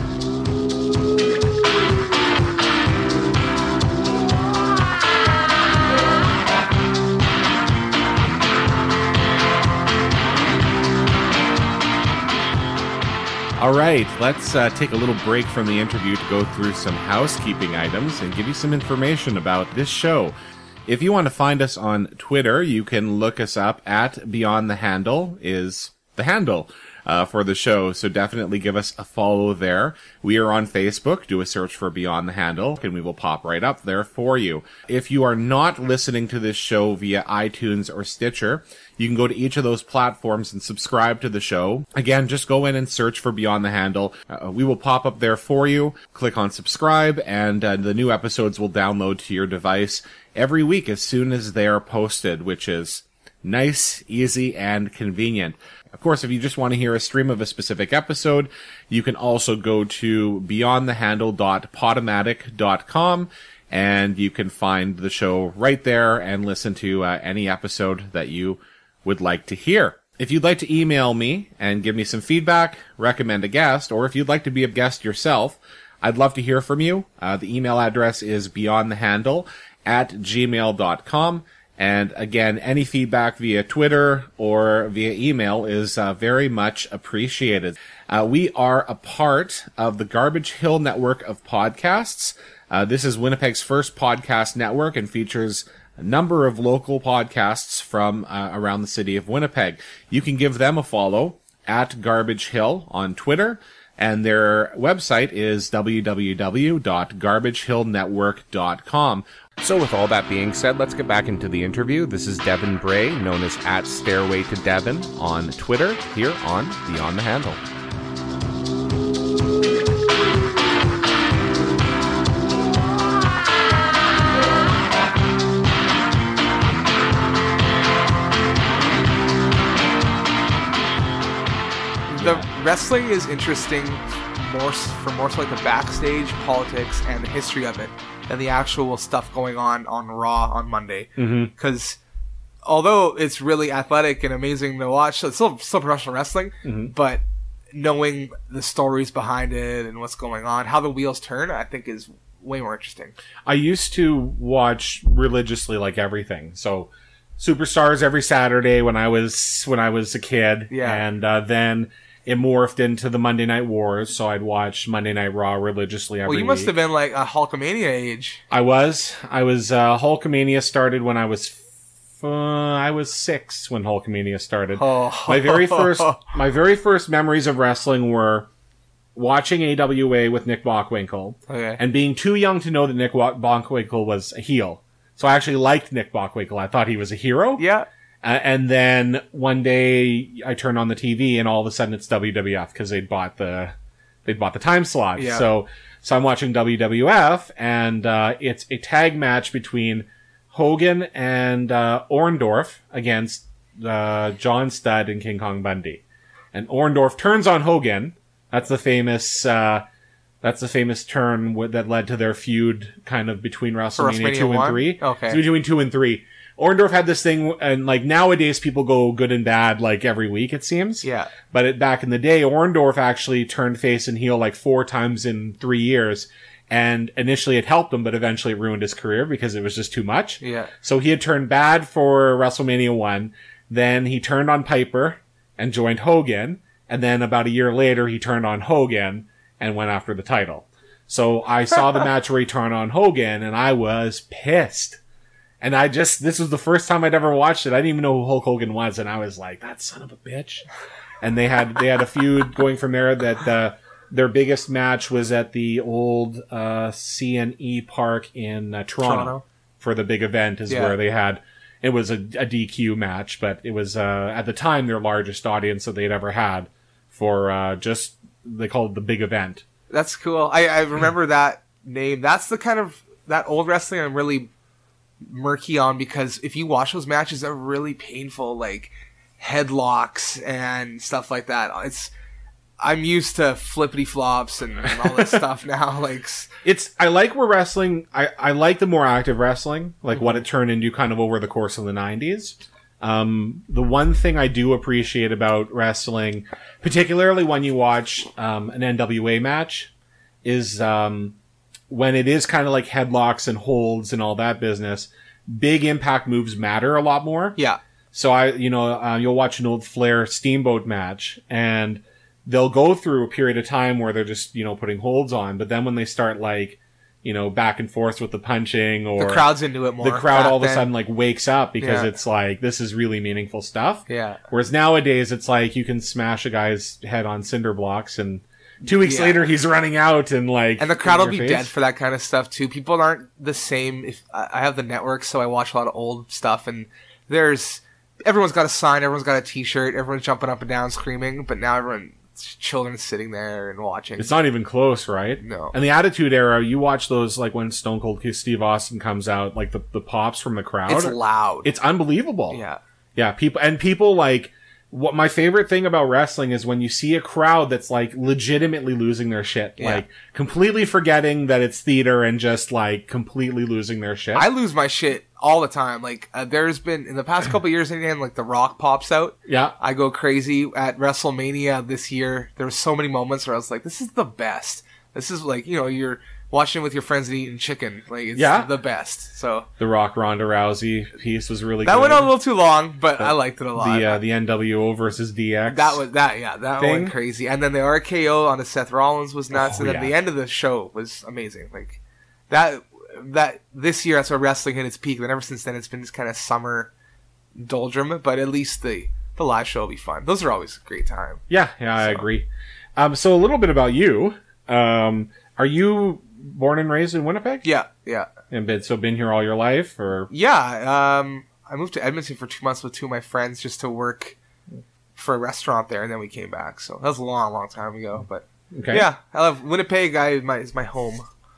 All right, let's uh, take a little break from the interview to go through some housekeeping items and give you some information about this show. If you want to find us on Twitter, you can look us up at Beyond the Handle is the handle uh, for the show. So definitely give us a follow there. We are on Facebook. Do a search for Beyond the Handle and we will pop right up there for you. If you are not listening to this show via iTunes or Stitcher, you can go to each of those platforms and subscribe to the show. Again, just go in and search for Beyond the Handle. Uh, we will pop up there for you. Click on subscribe and uh, the new episodes will download to your device every week as soon as they are posted, which is nice, easy, and convenient. Of course, if you just want to hear a stream of a specific episode, you can also go to beyond the handle dot podomatic dot com and you can find the show right there and listen to uh, any episode that you would like to hear. If you'd like to email me and give me some feedback, recommend a guest, or if you'd like to be a guest yourself, I'd love to hear from you. Uh, the email address is beyondthehandle at gmail dot com. And again, any feedback via Twitter or via email is uh, very much appreciated. Uh, we are a part of the Garbage Hill network of podcasts. Uh, this is Winnipeg's first podcast network and features a number of local podcasts from uh, around the city of Winnipeg. You can give them a follow at Garbage Hill on Twitter. And their website is w w w dot garbage hill network dot com. So with all that being said, let's get back into the interview. This is Devin Bray, known as at Stairway to Devin on Twitter, here on Beyond the Handle. The wrestling is interesting more for more so like the backstage politics and the history of it than the actual stuff going on on Raw on Monday. Because mm-hmm. although it's really athletic and amazing to watch, it's still, still professional wrestling, mm-hmm. but knowing the stories behind it and what's going on, how the wheels turn, I think is way more interesting. I used to watch religiously like everything. So Superstars every Saturday when I was when I was a kid. Yeah. And uh, then it morphed into the Monday Night Wars, so I'd watch Monday Night Raw religiously every week. Well, you must week. have been like a Hulkamania age. I was. I was, uh, Hulkamania started when I was, f- uh, I was six when Hulkamania started. Oh. My very first, my very first memories of wrestling were watching A W A with Nick Bockwinkel. Okay. And being too young to know that Nick Bockwinkel was a heel. So I actually liked Nick Bockwinkel. I thought he was a hero. Yeah. Uh, and then one day I turned on the T V and all of a sudden it's W W F because they'd bought the, they'd bought the time slot. Yeah. So, so I'm watching W W F and, uh, it's a tag match between Hogan and, uh, Orndorff against, uh, John Studd and King Kong Bundy. And Orndorff turns on Hogan. That's the famous, uh, that's the famous turn w- that led to their feud kind of between WrestleMania, WrestleMania two one? and three. Okay. It's between two and three. Orndorff had this thing, and like nowadays people go good and bad like every week, it seems. Yeah. But it, back in the day, Orndorff actually turned face and heel like four times in three years. And initially it helped him, but eventually it ruined his career because it was just too much. Yeah. So he had turned bad for WrestleMania one. Then he turned on Piper and joined Hogan. And then about a year later, he turned on Hogan and went after the title. So I saw the match where he turned on Hogan and I was pissed. And I just, this was the first time I'd ever watched it. I didn't even know who Hulk Hogan was. And I was like, that son of a bitch. And they had, they had a feud going from there that, uh, their biggest match was at the old, uh, C N E Park in uh, Toronto, Toronto for the big event is yeah. where they had, it was a, a D Q match, but it was, uh, at the time their largest audience that they'd ever had for, uh, just, they called it the big event. That's cool. I, I remember that name. That's the kind of, that old wrestling I'm really murky on because if you watch those matches, they're really painful, like headlocks and stuff like that. It's, I'm used to flippity flops and, and all this stuff now. Like, it's, I like where wrestling, I, I like the more active wrestling, like mm-hmm. what it turned into kind of over the course of the nineties. Um, the one thing I do appreciate about wrestling, particularly when you watch, um, an N W A match, is, um, when it is kind of like headlocks and holds and all that business, big impact moves matter a lot more. Yeah. So I, you know, uh, you'll watch an old Flair Steamboat match and they'll go through a period of time where they're just, you know, putting holds on. But then when they start like you know, back and forth with the punching, or The crowd's into it more. the crowd back all of a then. sudden like wakes up because Yeah. it's like, this is really meaningful stuff. Yeah. Whereas nowadays it's like you can smash a guy's head on cinder blocks and two weeks Yeah. later he's running out and like, And the crowd in will your be face. dead for that kind of stuff too. People aren't the same. If I I have the network, so I watch a lot of old stuff, and there's everyone's got a sign, everyone's got a T-shirt, everyone's jumping up and down, screaming. But now everyone, children sitting there and watching. It's not even close, right? No. And the Attitude Era, you watch those like when Stone Cold Steve Austin comes out, like the, the pops from the crowd. It's loud. It's unbelievable. yeah. Yeah, people and people like what my favorite thing about wrestling is when you see a crowd that's like legitimately losing their shit, Yeah. like completely forgetting that it's theater and just like completely losing their shit. I lose my shit all the time. Like uh, there's been in the past couple of years, again, like The Rock pops out. yeah, I go crazy at WrestleMania this year. There were so many moments where I was like, "This is the best." This is like, you know, you're watching with your friends and eating chicken. Like it's Yeah. the best. So the Rock Ronda Rousey piece was really that good. went on a little too long, but I liked it a lot. the uh, the N W O versus D X. That was that, yeah, that thing. went crazy. And then the R K O on the Seth Rollins was nuts, Oh, and then yeah. the end of the show was amazing. Like that, that this year that's where wrestling hit its peak. Then ever since then, it's been this kind of summer doldrum. But at least the the live show will be fun. Those are always a great time. Yeah, yeah, I So. agree. Um, so a little bit about you. Um, are you born and raised in Winnipeg? Yeah, yeah, And been so been here all your life, or yeah. Um, I moved to Edmonton for two months with two of my friends just to work for a restaurant there, and then we came back. So that was a long, long time ago. But okay? yeah, I love Winnipeg. I my is my home.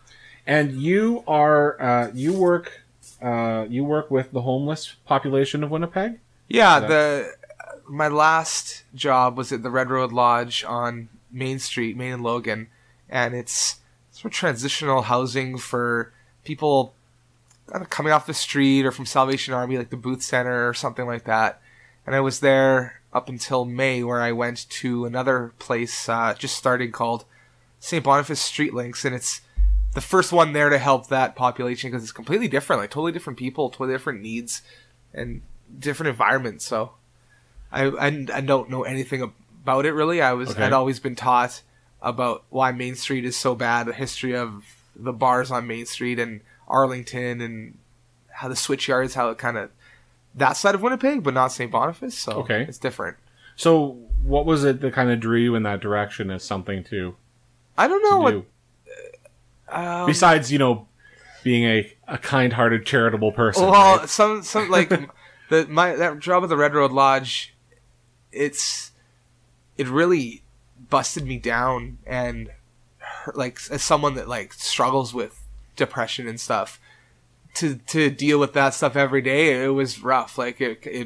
And you are uh, you work uh, you work with the homeless population of Winnipeg? Yeah, That- the my last job was at the Red Road Lodge on Main Street, Main and Logan, and it's sort of transitional housing for people kind of coming off the street or from Salvation Army, like the Booth Center or something like that. And I was there up until May, where I went to another place uh, just starting called Saint Boniface Street Links, and it's the first one there to help that population because it's completely different, like totally different people, totally different needs, and different environments. So I I, I don't know anything about it really. I was Okay. I'd always been taught about why Main Street is so bad, the history of the bars on Main Street and Arlington, and how the switchyards, how it kind of that side of Winnipeg, but not Saint Boniface. So Okay. it's different. So what was it that kind of drew you in that direction as something to, I don't know to what. do? Um, Besides, you know, being a, a kind-hearted, charitable person. well, right? some some like the my that job at the Red Road Lodge, it's it really busted me down, and hurt, like as someone that like struggles with depression and stuff, to to deal with that stuff every day, it was rough. Like it it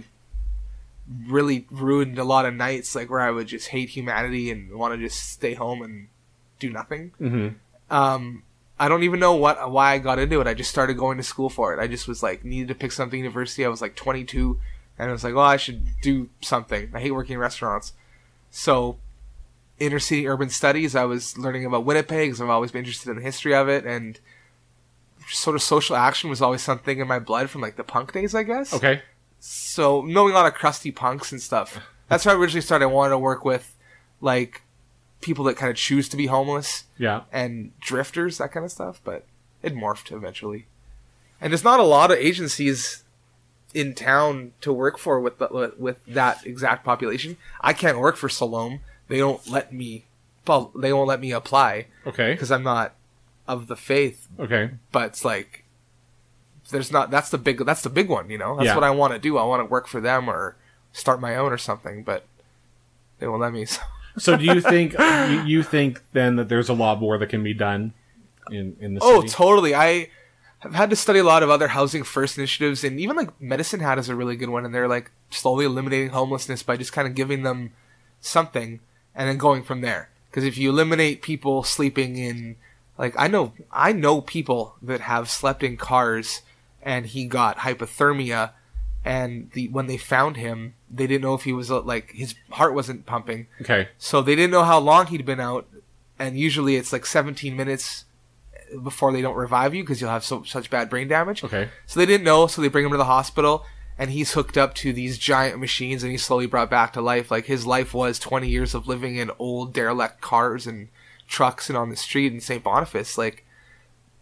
really ruined a lot of nights, like where I would just hate humanity and want to just stay home and do nothing. Mhm. Um, I don't even know what why I got into it. I just started going to school for it. I just was like needed to pick something university. I was like twenty-two, and I was like, well, I should do something. I hate working in restaurants, so inner city urban studies. I was learning about Winnipeg because I've always been interested in the history of it, and sort of social action was always something in my blood from like the punk days, I guess. Okay. So knowing a lot of crusty punks and stuff, that's how I originally started. I wanted to work with like people that kind of choose to be homeless Yeah. and drifters, that kind of stuff, but it morphed eventually. And there's not a lot of agencies in town to work for with the, with that exact population. I can't work for Salome. They don't let me. Well, they won't let me apply Okay. because I'm not of the faith. Okay. But it's like there's not. That's the big. That's the big one. You know. That's Yeah. what I want to do. I want to work for them or start my own or something. But they won't let me. So. So do you think you, you think then that there's a lot more that can be done in in the Oh, city? totally. I have had to study a lot of other housing first initiatives, and even like Medicine Hat is a really good one, and they're like slowly eliminating homelessness by just kind of giving them something and then going from there. Because if you eliminate people sleeping in, like I know, I know people that have slept in cars, and he got hypothermia, and the when they found him, they didn't know if he was uh, like his heart wasn't pumping. Okay. So they didn't know how long he'd been out, and usually it's like seventeen minutes before they don't revive you because you'll have so such bad brain damage. Okay. So they didn't know, so they bring him to the hospital, and he's hooked up to these giant machines, and he's slowly brought back to life. Like his life was twenty years of living in old derelict cars and trucks and on the street in Saint Boniface. Like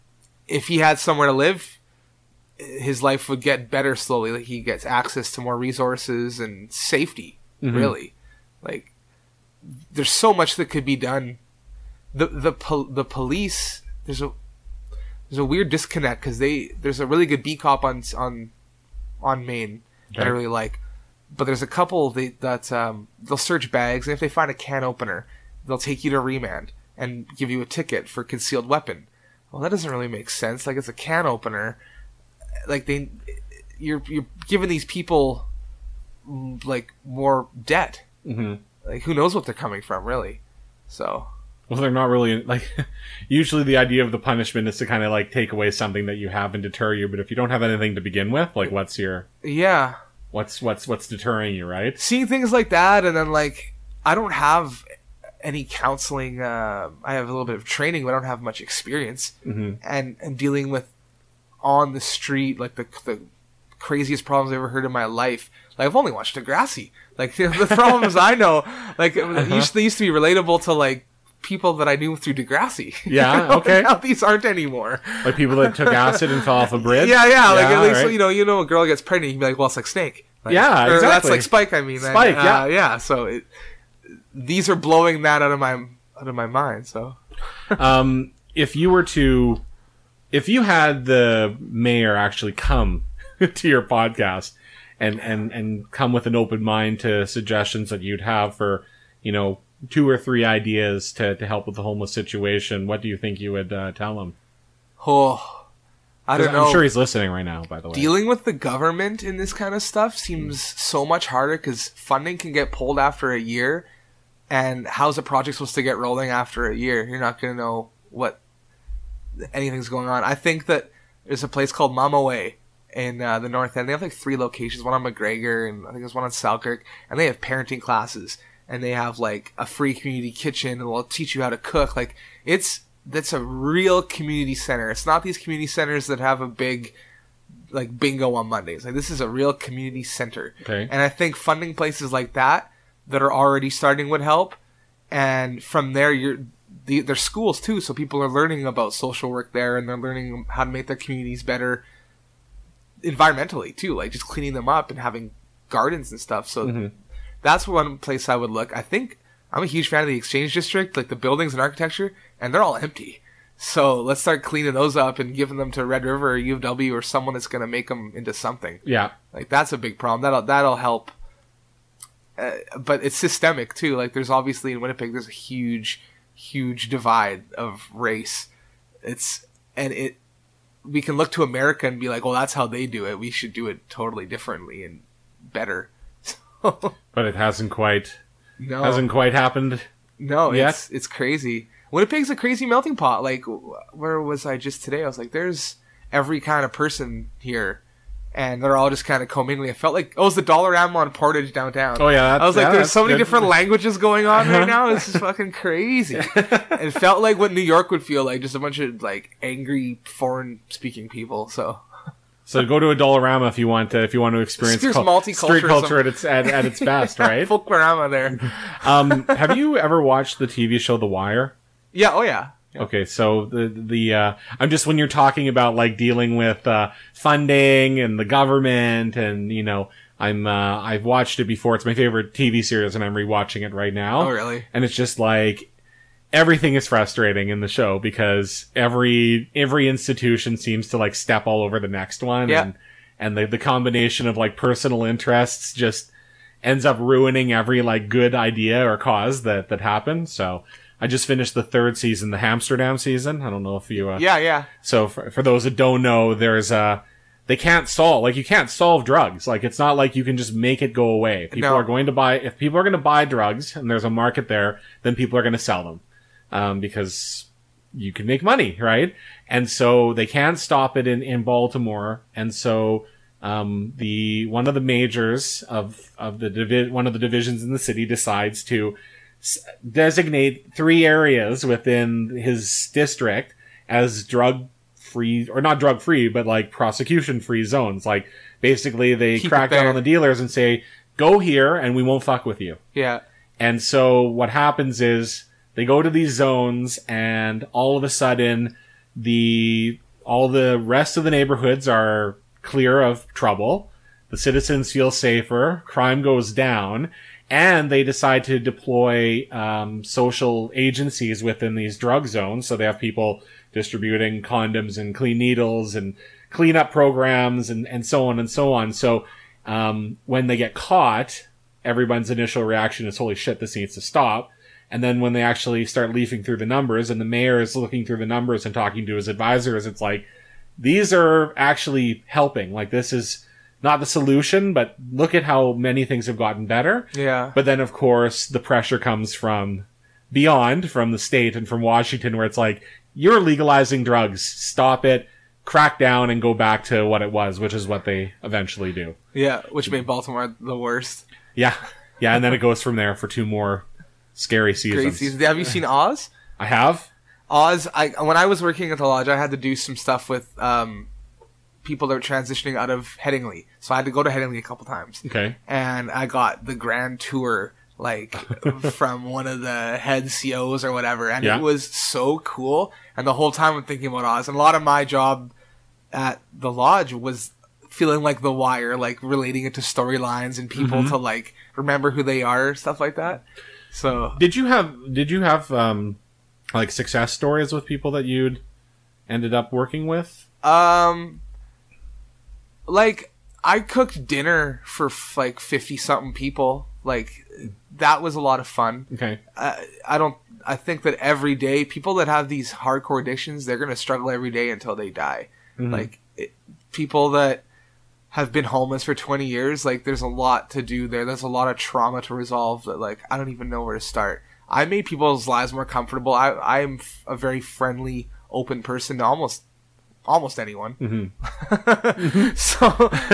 if he had somewhere to live, his life would get better slowly. Like he gets access to more resources and safety. Mm-hmm. Really, like there's so much that could be done. The the pol- the police there's a there's a weird disconnect because they there's a really good B cop on on on Maine okay. that I really like, but there's a couple they, that um, they'll search bags, and if they find a can opener, they'll take you to remand and give you a ticket for concealed weapon. Well, that doesn't really make sense. Like it's a can opener. Like they, you're you're giving these people like more debt. Mm-hmm. Like who knows what they're coming from, really? So. Well, they're not really like. Usually, the idea of the punishment is to kind of like take away something that you have and deter you. But if you don't have anything to begin with, like what's your yeah? What's what's what's deterring you, right? Seeing things like that, and then like I don't have any counseling. Uh, I have a little bit of training, but I don't have much experience. Mm-hmm. And and dealing with on the street like the the craziest problems I've ever heard in my life. Like I've only watched Degrassi. Like the problems I know, like uh-huh. it used, they used to be relatable to like. People that I knew through Degrassi. Yeah, you know? okay. Now these aren't anymore. Like people that took acid and fell off a bridge? Yeah, yeah. Like yeah, at least, right. you know, you know a girl gets pregnant, you can be like, well, it's like Snake. Like, yeah, exactly. That's like Spike, I mean. Spike, and, yeah. Uh, yeah, so it, these are blowing that out of my out of my mind, so. um, if you were to, if you had the mayor actually come to your podcast and, and, and come with an open mind to suggestions that you'd have for, you know, two or three ideas to, to help with the homeless situation, what do you think you would uh, tell him? Oh, I don't know. I'm sure he's listening right now, by the way. Dealing with the government in this kind of stuff seems mm. so much harder because funding can get pulled after a year. And how's a project supposed to get rolling after a year? You're not going to know what anything's going on. I think that there's a place called Mama Way in uh, the North End. They have like three locations, one on McGregor and I think there's one on Selkirk. And they have parenting classes. And they have like a free community kitchen and they'll teach you how to cook. Like it's, that's a real community center. It's not these community centers that have a big like bingo on Mondays. Like this is a real community center. Okay. And I think funding places like that that are already starting would help. And from there, you're, the, they're schools too. So people are learning about social work there and they're learning how to make their communities better environmentally too. Like just cleaning them up and having gardens and stuff. So mm-hmm. That's one place I would look. I think I'm a huge fan of the Exchange District, like the buildings and architecture, and they're all empty. So let's start cleaning those up and giving them to Red River or U of W or someone that's going to make them into something. Yeah. Like that's a big problem. That'll, that'll help. Uh, but it's systemic too. Like there's obviously in Winnipeg, there's a huge, huge divide of race. It's, and it, we can look to America and be like, well, that's how they do it. We should do it totally differently and better. But it hasn't quite no. hasn't quite happened no yet. It's, it's crazy. Winnipeg's a crazy melting pot. Like where was I just today? I was like there's every kind of person here and they're all just kind of commingling. It felt like oh, it was the Dollarama on Portage downtown. Oh yeah, I was like yeah, there's so many good. different languages going on right now. This is fucking crazy. It felt like what New York would feel like, just a bunch of like angry foreign speaking people. So So go to a Dollarama if you want to, if you want to experience There's cul- multiculturalism. street culture at its at, at its best, right? Folklorama there. um, have you ever watched the T V show The Wire? Yeah. Oh yeah. yeah. Okay, so the the uh, I'm just when you're talking about like dealing with uh, funding and the government, and you know, I'm uh, I've watched it before. It's my favorite T V series, and I'm rewatching it right now. Oh really? And it's just like. Everything is frustrating in the show because every every institution seems to like step all over the next one, yeah. and and the the combination of like personal interests just ends up ruining every like good idea or cause that that happens. So I just finished the third season, the Amsterdam season. I don't know if you uh, yeah yeah. So for for those that don't know, there's a they can't solve like you can't solve drugs. Like it's not like you can just make it go away. People no. are going to buy if people are going to buy drugs and there's a market there, then people are going to sell them. Um, because you can make money, right? And so they can't stop it in, in Baltimore. And so, um, the, one of the majors of, of the divi- one of the divisions in the city decides to s- designate three areas within his district as drug free, or not drug free, but like prosecution free zones. Like basically they Keep crack down on the dealers and say, go here and we won't fuck with you. Yeah. And so what happens is, they go to these zones and all of a sudden the all the rest of the neighborhoods are clear of trouble. The citizens feel safer. Crime goes down. And they decide to deploy um, social agencies within these drug zones. So they have people distributing condoms and clean needles and cleanup programs and, and so on and so on. So um, when they get caught, everyone's initial reaction is, holy shit, this needs to stop. And then when they actually start leafing through the numbers and the mayor is looking through the numbers and talking to his advisors, it's like, these are actually helping. Like, this is not the solution, but look at how many things have gotten better. Yeah. But then, of course, the pressure comes from beyond, from the state and from Washington, where it's like, you're legalizing drugs. Stop it, crack down, and go back to what it was, which is what they eventually do. Yeah, which made Baltimore the worst. Yeah. Yeah, and then it goes from there for two more scary seasons. Great seasons. Have you seen Oz? I have. Oz, I when I was working at the lodge, I had to do some stuff with um, people that were transitioning out of Headingley. So I had to go to Headingley a couple times. Okay. And I got the grand tour, like, from one of the head C Os or whatever. And Yeah. it was so cool. And the whole time I'm thinking about Oz. And a lot of my job at the lodge was feeling like The Wire, like, relating it to storylines and people Mm-hmm. to, like, remember who they are, stuff like that. So... Did you have, did you have, um, like, success stories with people that you'd ended up working with? Um, like, I cooked dinner for f- like fifty something people. Like, that was a lot of fun. Okay. I, I don't, I think that every day, people that have these hardcore addictions, they're going to struggle every day until they die. Mm-hmm. Like, it, people that have been homeless for twenty years, like, there's a lot to do there. There's a lot of trauma to resolve that, like, I don't even know where to start. I made people's lives more comfortable. I, I'm f- a very friendly, open person to almost, almost anyone. Mm-hmm. So,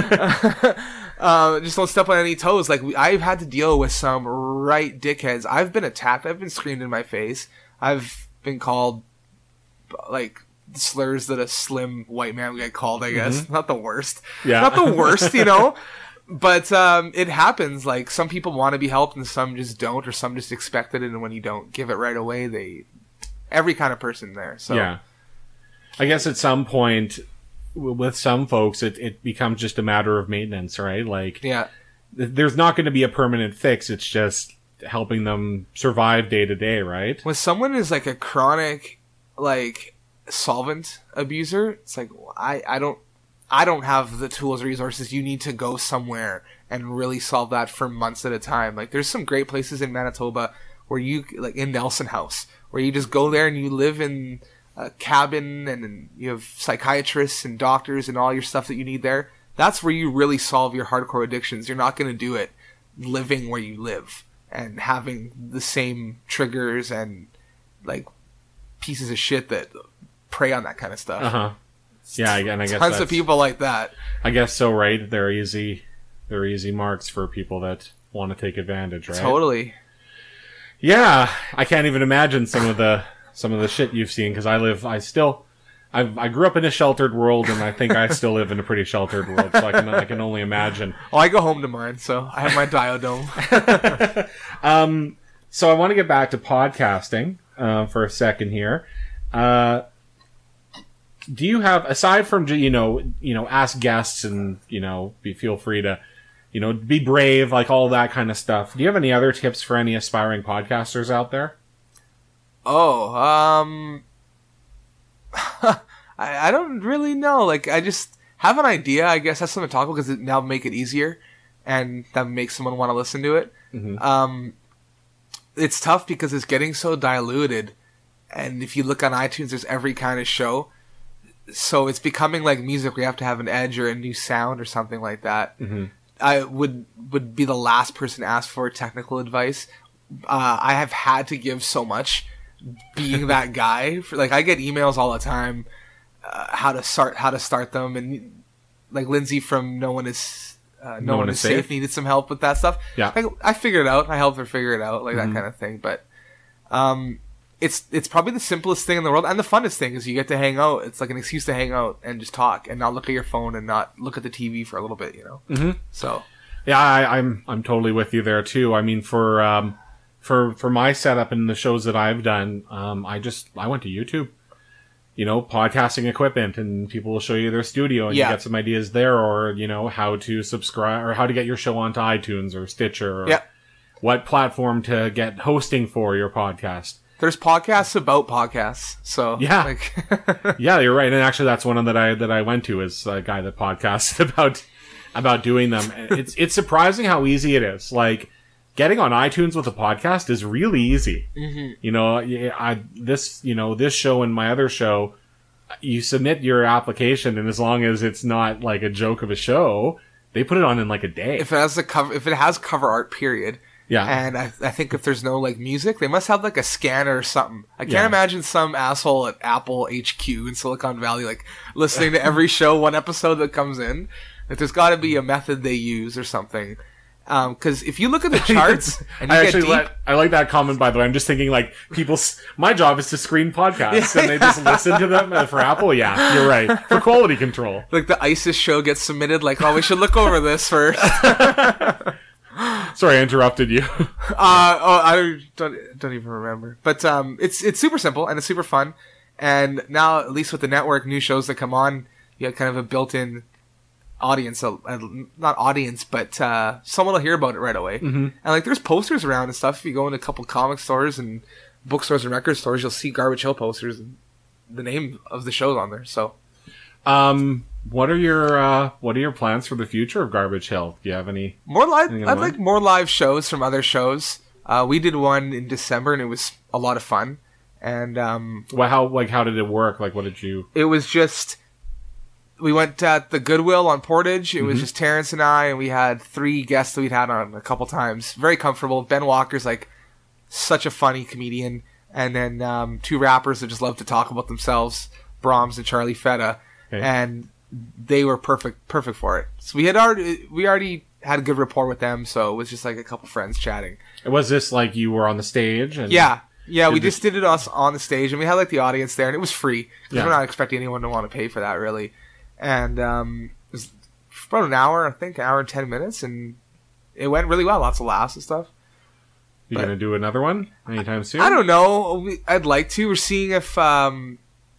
uh, just don't step on any toes. Like, we, I've had to deal with some right dickheads. I've been attacked. I've been screamed in my face. I've been called, like, slurs that a slim white man would get called, I guess. Mm-hmm. Not the worst. Yeah. Not the worst, you know? But um, it happens. Like, some people want to be helped and some just don't, or some just expect it, and when you don't give it right away, they... Every kind of person there, so... Yeah. I guess at some point, w- with some folks, it, it becomes just a matter of maintenance, right? Like, Yeah. th- there's not going to be a permanent fix. It's just helping them survive day to day, right? When someone is, like, a chronic, like, solvent abuser, it's like, I, I don't... I don't have the tools or resources. You need to go somewhere and really solve that for months at a time. Like, there's some great places in Manitoba where you, like, in Nelson House, where you just go there and you live in a cabin and, and you have psychiatrists and doctors and all your stuff that you need there. That's where you really solve your hardcore addictions. You're not going to do it living where you live and having the same triggers and, like, pieces of shit that prey on that kind of stuff. Uh-huh. Yeah, and I guess Tons that's, of people like that. I guess so, right? They're easy, they're easy marks for people that want to take advantage, right? Totally. Yeah, I can't even imagine some of the some of the shit you've seen, because I live, I still, I I grew up in a sheltered world, and I think I still live in a pretty sheltered world, so I can I can only imagine. Oh, I go home to mine, so I have my diodome. um, so I want to get back to podcasting uh, for a second here. Uh, do you have, aside from, you know, you know, ask guests and, you know, be, feel free to, you know, be brave, like all that kind of stuff. Do you have any other tips for any aspiring podcasters out there? Oh, um, I, I don't really know. Like, I just have an idea. I guess that's something to talk about because it now make it easier, and that makes someone want to listen to it. Mm-hmm. Um, it's tough because it's getting so diluted, and if you look on iTunes, there's every kind of show. So it's becoming like music where you have to have an edge or a new sound or something like that. Mm-hmm. I would would be the last person to ask for technical advice. Uh, I have had to give so much being that guy. For, like, I get emails all the time, uh, how to start how to start them, and like Lindsay from No One Is uh, No, One Is Safe. Safe needed some help with that stuff. Yeah, like, I figured it out. I helped her figure it out, like mm-hmm. that kind of thing. But um, it's it's probably the simplest thing in the world, and the funnest thing is you get to hang out. It's like an excuse to hang out and just talk, and not look at your phone and not look at the T V for a little bit, you know. Mm-hmm. So yeah, I, I'm I'm totally with you there too. I mean, for um, for for my setup and the shows that I've done, um, I just I went to YouTube. you know, podcasting equipment, and people will show you their studio, and Yeah. you get some ideas there, or, you know, how to subscribe, or how to get your show onto iTunes or Stitcher, or Yeah. what platform to get hosting for your podcast. There's podcasts about podcasts, so Yeah. like, Yeah, you're right. And actually, that's one of that I that I went to is a guy that podcasted about about doing them. It's it's surprising how easy it is. Like getting on iTunes with a podcast is really easy. Mm-hmm. You know, I this you know this show and my other show, you submit your application, and as long as it's not like a joke of a show, they put it on in like a day. if it has the cover, if it has cover art, period. Yeah. And I, I think if there's no like music, they must have like a scanner or something. I can't Yeah. imagine some asshole at Apple H Q in Silicon Valley like listening to every show, one episode that comes in. Like, there's got to be a method they use or something. Because if you look at the charts and you I get actually deep, like, I like that comment, by the way. I'm just thinking like people, s- my job is to screen podcasts and they just listen to them uh, for Apple. Yeah, you're right. For quality control. like the ISIS show gets submitted, like, oh, we should look over this first. Sorry, I interrupted you. Uh, oh, I don't, don't even remember. But um, it's it's super simple and it's super fun. And now, at least with the network, new shows that come on, you have kind of a built-in audience. A, a, not audience, but uh, someone will hear about it right away. Mm-hmm. And like, there's posters around and stuff. If you go into a couple comic stores and bookstores and record stores, you'll see Garbage Hill posters and the name of the show's on there. So, Um, what are your uh, what are your plans for the future of Garbage Hill? Do you have any? more live. Anything in I'd mind? like more live shows from other shows. Uh, we did one in December, and it was a lot of fun. And um, Well, how like how did it work? Like, what did you? it was just we went at the Goodwill on Portage. It was just Terrence and I, and we had three guests that we'd had on a couple times. Very comfortable. Ben Walker's like such a funny comedian, and then um, two rappers that just love to talk about themselves, Brahms and Charlie Fetta, Okay. and they were perfect, perfect for it. So we had already we already had a good rapport with them, so it was just like a couple friends chatting. Was this like you were on the stage? And Yeah. Yeah, we Did just did it us on the stage, and we had like the audience there, and it was free because Yeah. we're not expecting anyone to want to pay for that, really. And um, it was about an hour, I think, an hour and ten minutes, and it went really well. Lots of laughs and stuff. You but- gonna do another one anytime soon? I don't know. We, I'd like to. We're seeing if um,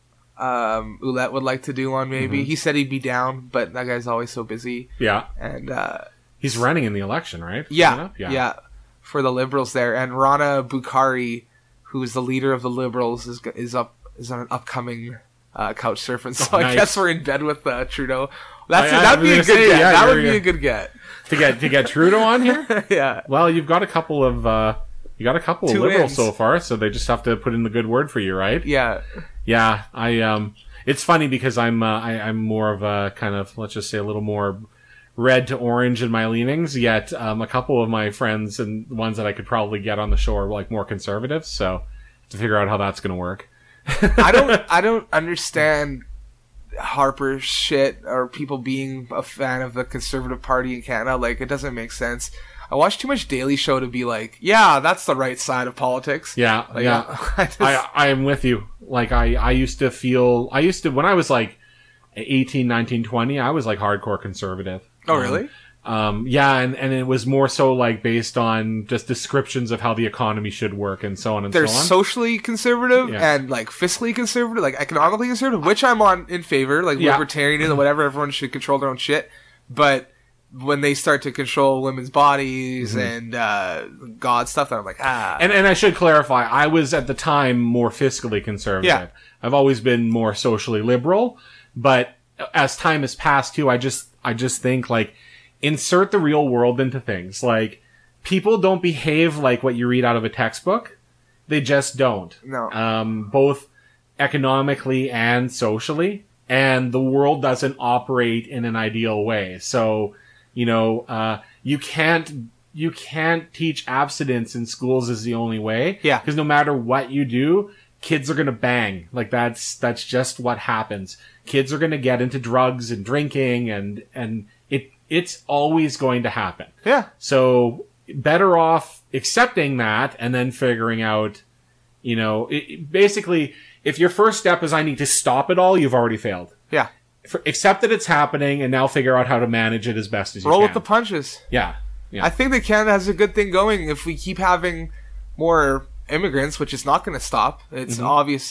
um, Oulette would like to do one. Maybe Mm-hmm. he said he'd be down, but that guy's always so busy. Yeah, And uh, he's running in the election, right? Coming yeah, up? yeah, for the Liberals there, and Rana Bukhari, who is the leader of the Liberals, is is up is on an upcoming uh, couch surfing. So Oh, I nice. guess we're in bed with uh, Trudeau. That's I- I that'd was be a gonna good say, get. yeah, that would you're- be a good get. to get to get Trudeau on here. Yeah. Well, you've got a couple of uh, you got a couple Two of liberals wins. so far, so they just have to put in the good word for you, right? Yeah. Yeah, I um, it's funny because I'm uh, I, I'm more of a kind of, let's just say, a little more red to orange in my leanings. Yet um, a couple of my friends and ones that I could probably get on the show are like more conservative. So to figure out how that's going to work. I don't I don't understand Harper shit or people being a fan of the Conservative Party in Canada. Like, it doesn't make sense. I watch too much Daily Show to be like, yeah, that's the right side of politics. Yeah, Like, yeah. I just- I I am with you. Like I I used to feel I used to when I was like eighteen, nineteen, twenty, I was like hardcore conservative. Oh, Um, really? Um, yeah, and, and it was more so like based on just descriptions of how the economy should work and so on and They're so on. socially conservative Yeah. and like fiscally conservative, like economically conservative, which I'm on in favor, like Yeah. libertarian and whatever. Everyone should control their own shit. But when they start to control women's bodies and uh, God stuff, then I'm like, ah. and and I should clarify, I was at the time more fiscally conservative. Yeah. I've always been more socially liberal, but as time has passed too, I just I just think like insert the real world into things. Like people don't behave like what you read out of a textbook. They just don't. No. Um, both economically and socially, and the world doesn't operate in an ideal way. So, you know, uh, you can't, you can't teach abstinence in schools is the only way. Yeah. Because no matter what you do, kids are gonna bang. Like that's, that's just what happens. Kids are gonna get into drugs and drinking and, and it, it's always going to happen. yeah. So better off accepting that and then figuring out, you know, it, it- basically, if your first step is I need to stop it all, you've already failed. Yeah. For, accept that it's happening and now figure out how to manage it as best as you Roll can. with the punches. yeah. Yeah. I think that Canada has a good thing going if we keep having more immigrants, which is not going to stop. It's Mm-hmm. obvious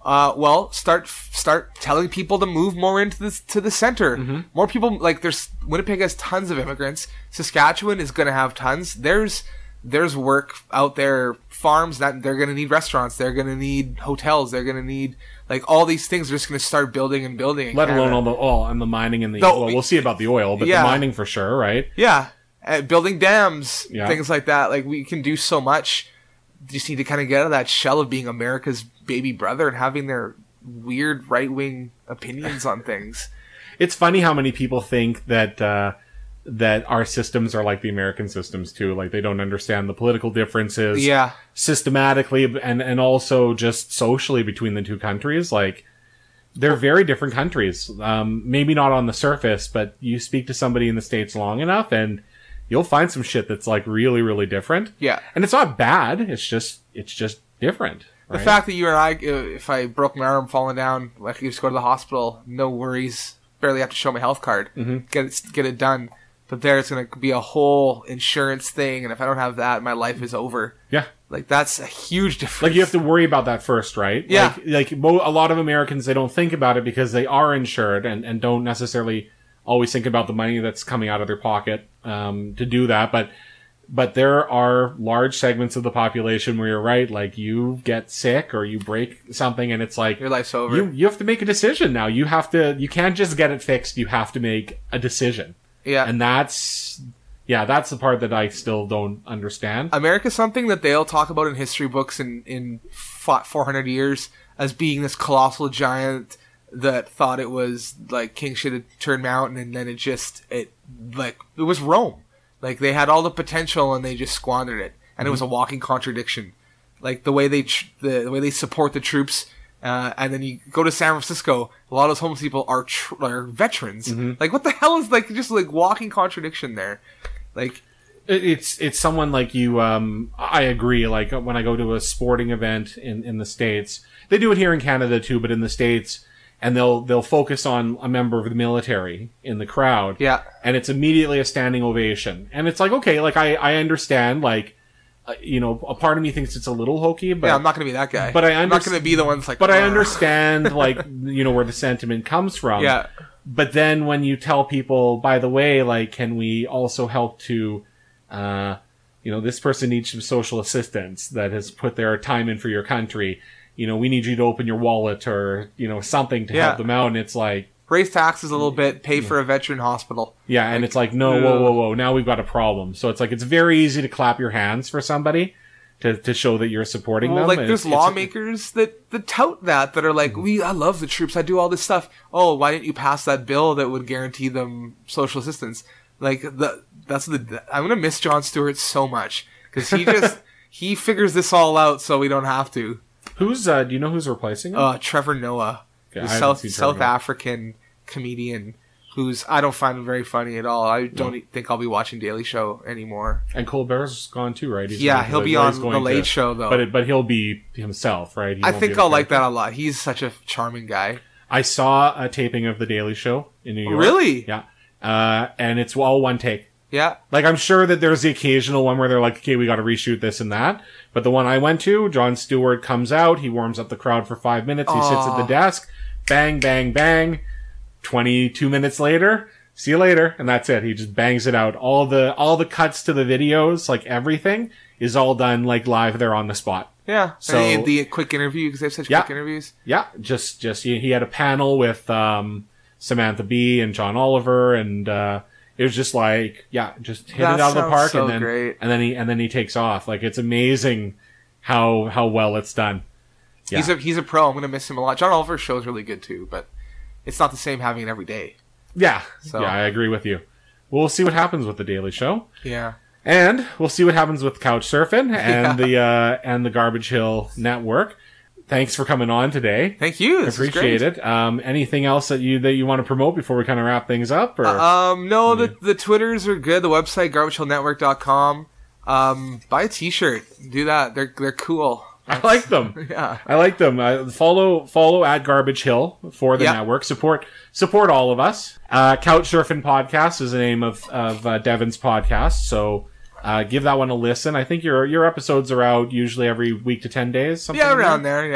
Uh, well, start start telling people to move more into the to the center. Mm-hmm. More people, like there's Winnipeg has tons of immigrants. Saskatchewan is going to have tons. There's there's work out there. Farms that they're going to need restaurants. They're going to need hotels. They're going to need like all these things. Are just going to start building and building. In Let Canada. alone all the oil and the mining and the. The, well, we'll see about the oil, but yeah. the mining for sure, right? Yeah, uh, building dams, Yeah. things like that. Like we can do so much. Just need to kind of get out of that shell of being America's baby brother and having their weird right wing opinions on things. It's funny how many people think that uh, that our systems are like the American systems too. Like they don't understand the political differences, Yeah, systematically and and also just socially between the two countries. Like they're very different countries. Um, maybe not on the surface, but you speak to somebody in the States long enough and you'll find some shit that's like really, really different. yeah. And it's not bad. It's just, it's just different. The right? fact that you and I, if I broke my arm falling down, I could just go to the hospital, no worries, barely have to show my health card, Mm-hmm. get it, get it done. But there, it's going to be a whole insurance thing, and if I don't have that, my life is over. Yeah. Like that's a huge difference. Like you have to worry about that first, right? Yeah. Like, like mo- a lot of Americans, they don't think about it because they are insured and, and don't necessarily always think about the money that's coming out of their pocket, um, to do that. But, but there are large segments of the population where you're right. Like you get sick or you break something and it's like, Your life's over. you, you have to make a decision now. You have to, you can't just get it fixed. You have to make a decision. yeah. And that's, yeah, that's the part that I still don't understand. America's something that they'll talk about in history books in, in four hundred years as being this colossal giant that thought it was like king shit had turned mountain, and then it just it like it was Rome. Like they had all the potential and they just squandered it, and mm-hmm. it was a walking contradiction. Like the way they tr- the, the way they support the troops, uh, and then you go to San Francisco, a lot of those homeless people are tr- are veterans. Mm-hmm. Like what the hell is like just like walking contradiction there? Like It- It's it's someone like you. Um, I agree. Like when I go to a sporting event in, in the States, they do it here in Canada too, but in the States, and they'll they'll focus on a member of the military in the crowd, yeah. and it's immediately a standing ovation, and it's like okay, like I I understand, like uh, you know, a part of me thinks it's a little hokey, but Yeah, I'm not going to be that guy. But I I'm not underst- going to be the one that's like. but I "Ugh." understand like you know where the sentiment comes from. Yeah, But then when you tell people, by the way, like, can we also help to, uh, you know, this person needs some social assistance that has put their time in for your country. You know, we need you to open your wallet or, you know, something to Yeah. help them out. And it's like, raise taxes a little bit, pay for a veteran hospital. yeah. And it's like, no, whoa, whoa, whoa. Now we've got a problem. So it's like, it's very easy to clap your hands for somebody to, to show that you're supporting Well, them. like And there's it's- it's- lawmakers that, that tout that that are like, we I love the troops, I do all this stuff. Oh, why didn't you pass that bill that would guarantee them social assistance? Like the that's the I'm gonna miss Jon Stewart so much because he just he figures this all out so we don't have to. Who's, uh, do you know who's replacing him? Uh, Trevor Noah, Okay, the I haven't South seen Trevor South Noah. African comedian. Who's I don't find him very funny at all. I don't e- think I'll be watching Daily Show anymore. And Colbert's gone too, right? He's Yeah, going to- he'll be well, he's on going The Late to- Show though. But it, but he'll be himself, right? He I won't be think a I'll like character. that a lot. He's such a charming guy. I saw a taping of The Daily Show in New York. Really? Yeah. Uh, and it's all one take. Yeah. Like, I'm sure that there's the occasional one where they're like, okay, we got to reshoot this and that. But the one I went to, Jon Stewart comes out, he warms up the crowd for five minutes, he sits at the Aw. desk, bang, bang, bang. twenty-two minutes later, see you later, and that's it. He just bangs it out. All the all the cuts to the videos, like everything, is all done like live there on the spot. Yeah. So- And the, the quick interview because they have such Yeah. quick interviews. Yeah, just just he, he had a panel with um, Samantha Bee and John Oliver, and uh, it was just like, yeah, just hit That it out of the sounds park, so and then great. and then he and then he takes off. Like it's amazing how how well it's done. Yeah. He's a he's a pro. I'm gonna miss him a lot. John Oliver's show is really good too, but it's not the same having it every day. Yeah, So- yeah, I agree with you. We'll see what happens with the Daily Show, Yeah. and we'll see what happens with Couch Surfing and Yeah. the uh, and the Garbage Hill Network. Thanks for coming on today. Thank you. I This is appreciate great. it. Um, anything else that you that you want to promote before we kind of wrap things up? Or Um, no, the the Twitters are good. The website garbage hill network dot com. Um, buy a T-shirt. Do that. They're they're cool. I like them. Yeah. I like them. Uh, follow follow at Garbage Hill for the Yeah. network. Support support all of us. Uh, Couch Surfing Podcast is the name of of uh, Devin's podcast. So uh, give that one a listen. I think your your episodes are out usually every week to ten days. Something Yeah, like around that. there. Yeah.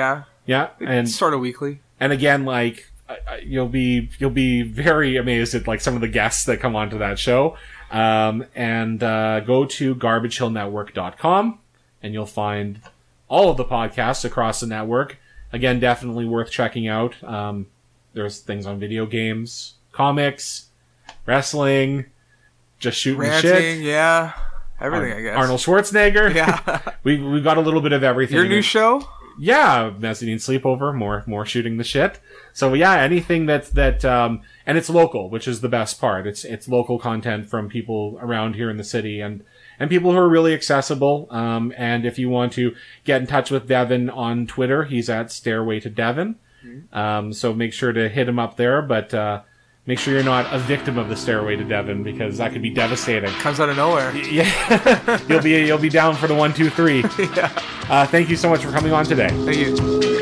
Yeah, and It's sort of weekly. and again, like uh, you'll be you'll be very amazed at like some of the guests that come onto that show. Um, and uh, go to garbage hill network dot com and you'll find all of the podcasts across the network. Again, definitely worth checking out. Um, there's things on video games, comics, wrestling, just shooting the shit. Ranting, yeah. Everything, Ar- I guess. Arnold Schwarzenegger. Yeah. we we got a little bit of everything. Your new show? Yeah, Mezzanine Sleepover, more more shooting the shit. So yeah, anything that's that um and it's local, which is the best part. It's it's local content from people around here in the city and and people who are really accessible. Um and if you want to get in touch with Devin on Twitter, he's at Stairway to Devin. Mm-hmm. Um so make sure to hit him up there, but uh make sure you're not a victim of the Stairway to Devin because that could be devastating. Comes out of nowhere. Yeah. you'll be you'll be down for the one, two, three. Yeah. Uh thank you so much for coming on today. Thank you.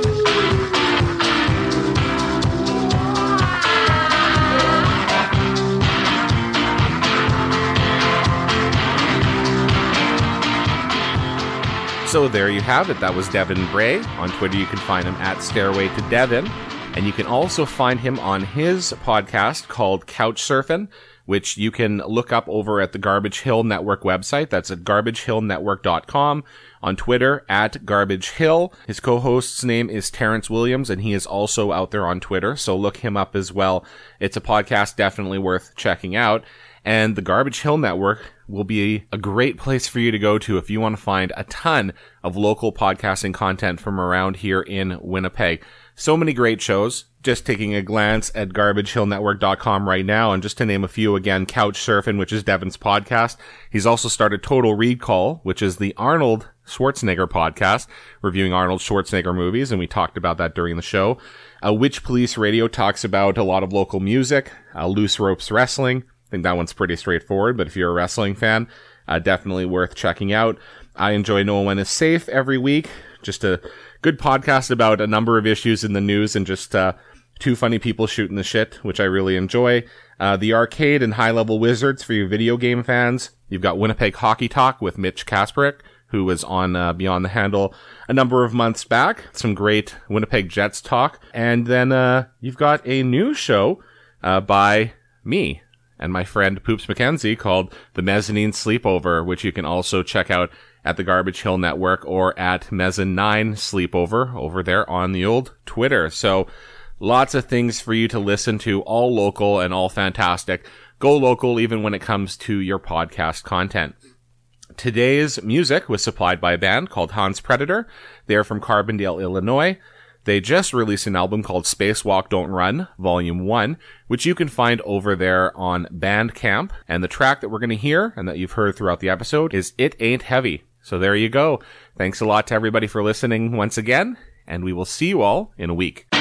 So there you have it. That was Devin Bray. On Twitter, you can find him at Stairway to Devin. And you can also find him on his podcast called Couch Surfin', which you can look up over at the Garbage Hill Network website. That's at garbage hill network dot com. On Twitter, at Garbage Hill. His co-host's name is Terrence Williams, and he is also out there on Twitter, so look him up as well. It's a podcast definitely worth checking out. And the Garbage Hill Network will be a great place for you to go to if you want to find a ton of local podcasting content from around here in Winnipeg. So many great shows. Just taking a glance at garbage hill network dot com right now, and just to name a few again, Couch Surfin', which is Devin's podcast. He's also started Total Recall, which is the Arnold Schwarzenegger podcast, reviewing Arnold Schwarzenegger movies, and we talked about that during the show. Uh, Witch Police Radio talks about a lot of local music. Uh, Loose Ropes Wrestling. I think that one's pretty straightforward, but if you're a wrestling fan, uh, definitely worth checking out. I enjoy No One Is Safe every week. Just a good podcast about a number of issues in the news and just uh, two funny people shooting the shit, which I really enjoy. Uh, the Arcade and High Level Wizards for you video game fans. You've got Winnipeg Hockey Talk with Mitch Kasperick, who was on uh, Beyond the Handle a number of months back. Some great Winnipeg Jets talk. And then uh, you've got a new show uh, by me and my friend Poops McKenzie called The Mezzanine Sleepover, which you can also check out at the Garbage Hill Network or at Mezzanine Sleepover over there on the old Twitter. So lots of things for you to listen to, all local and all fantastic. Go local even when it comes to your podcast content. Today's music was supplied by a band called Hans Predator. They're from Carbondale, Illinois. They just released an album called Spacewalk Don't Run, Volume one, which you can find over there on Bandcamp. And the track that we're going to hear, and that you've heard throughout the episode, is It Ain't Heavy. So there you go. Thanks a lot to everybody for listening once again, and we will see you all in a week.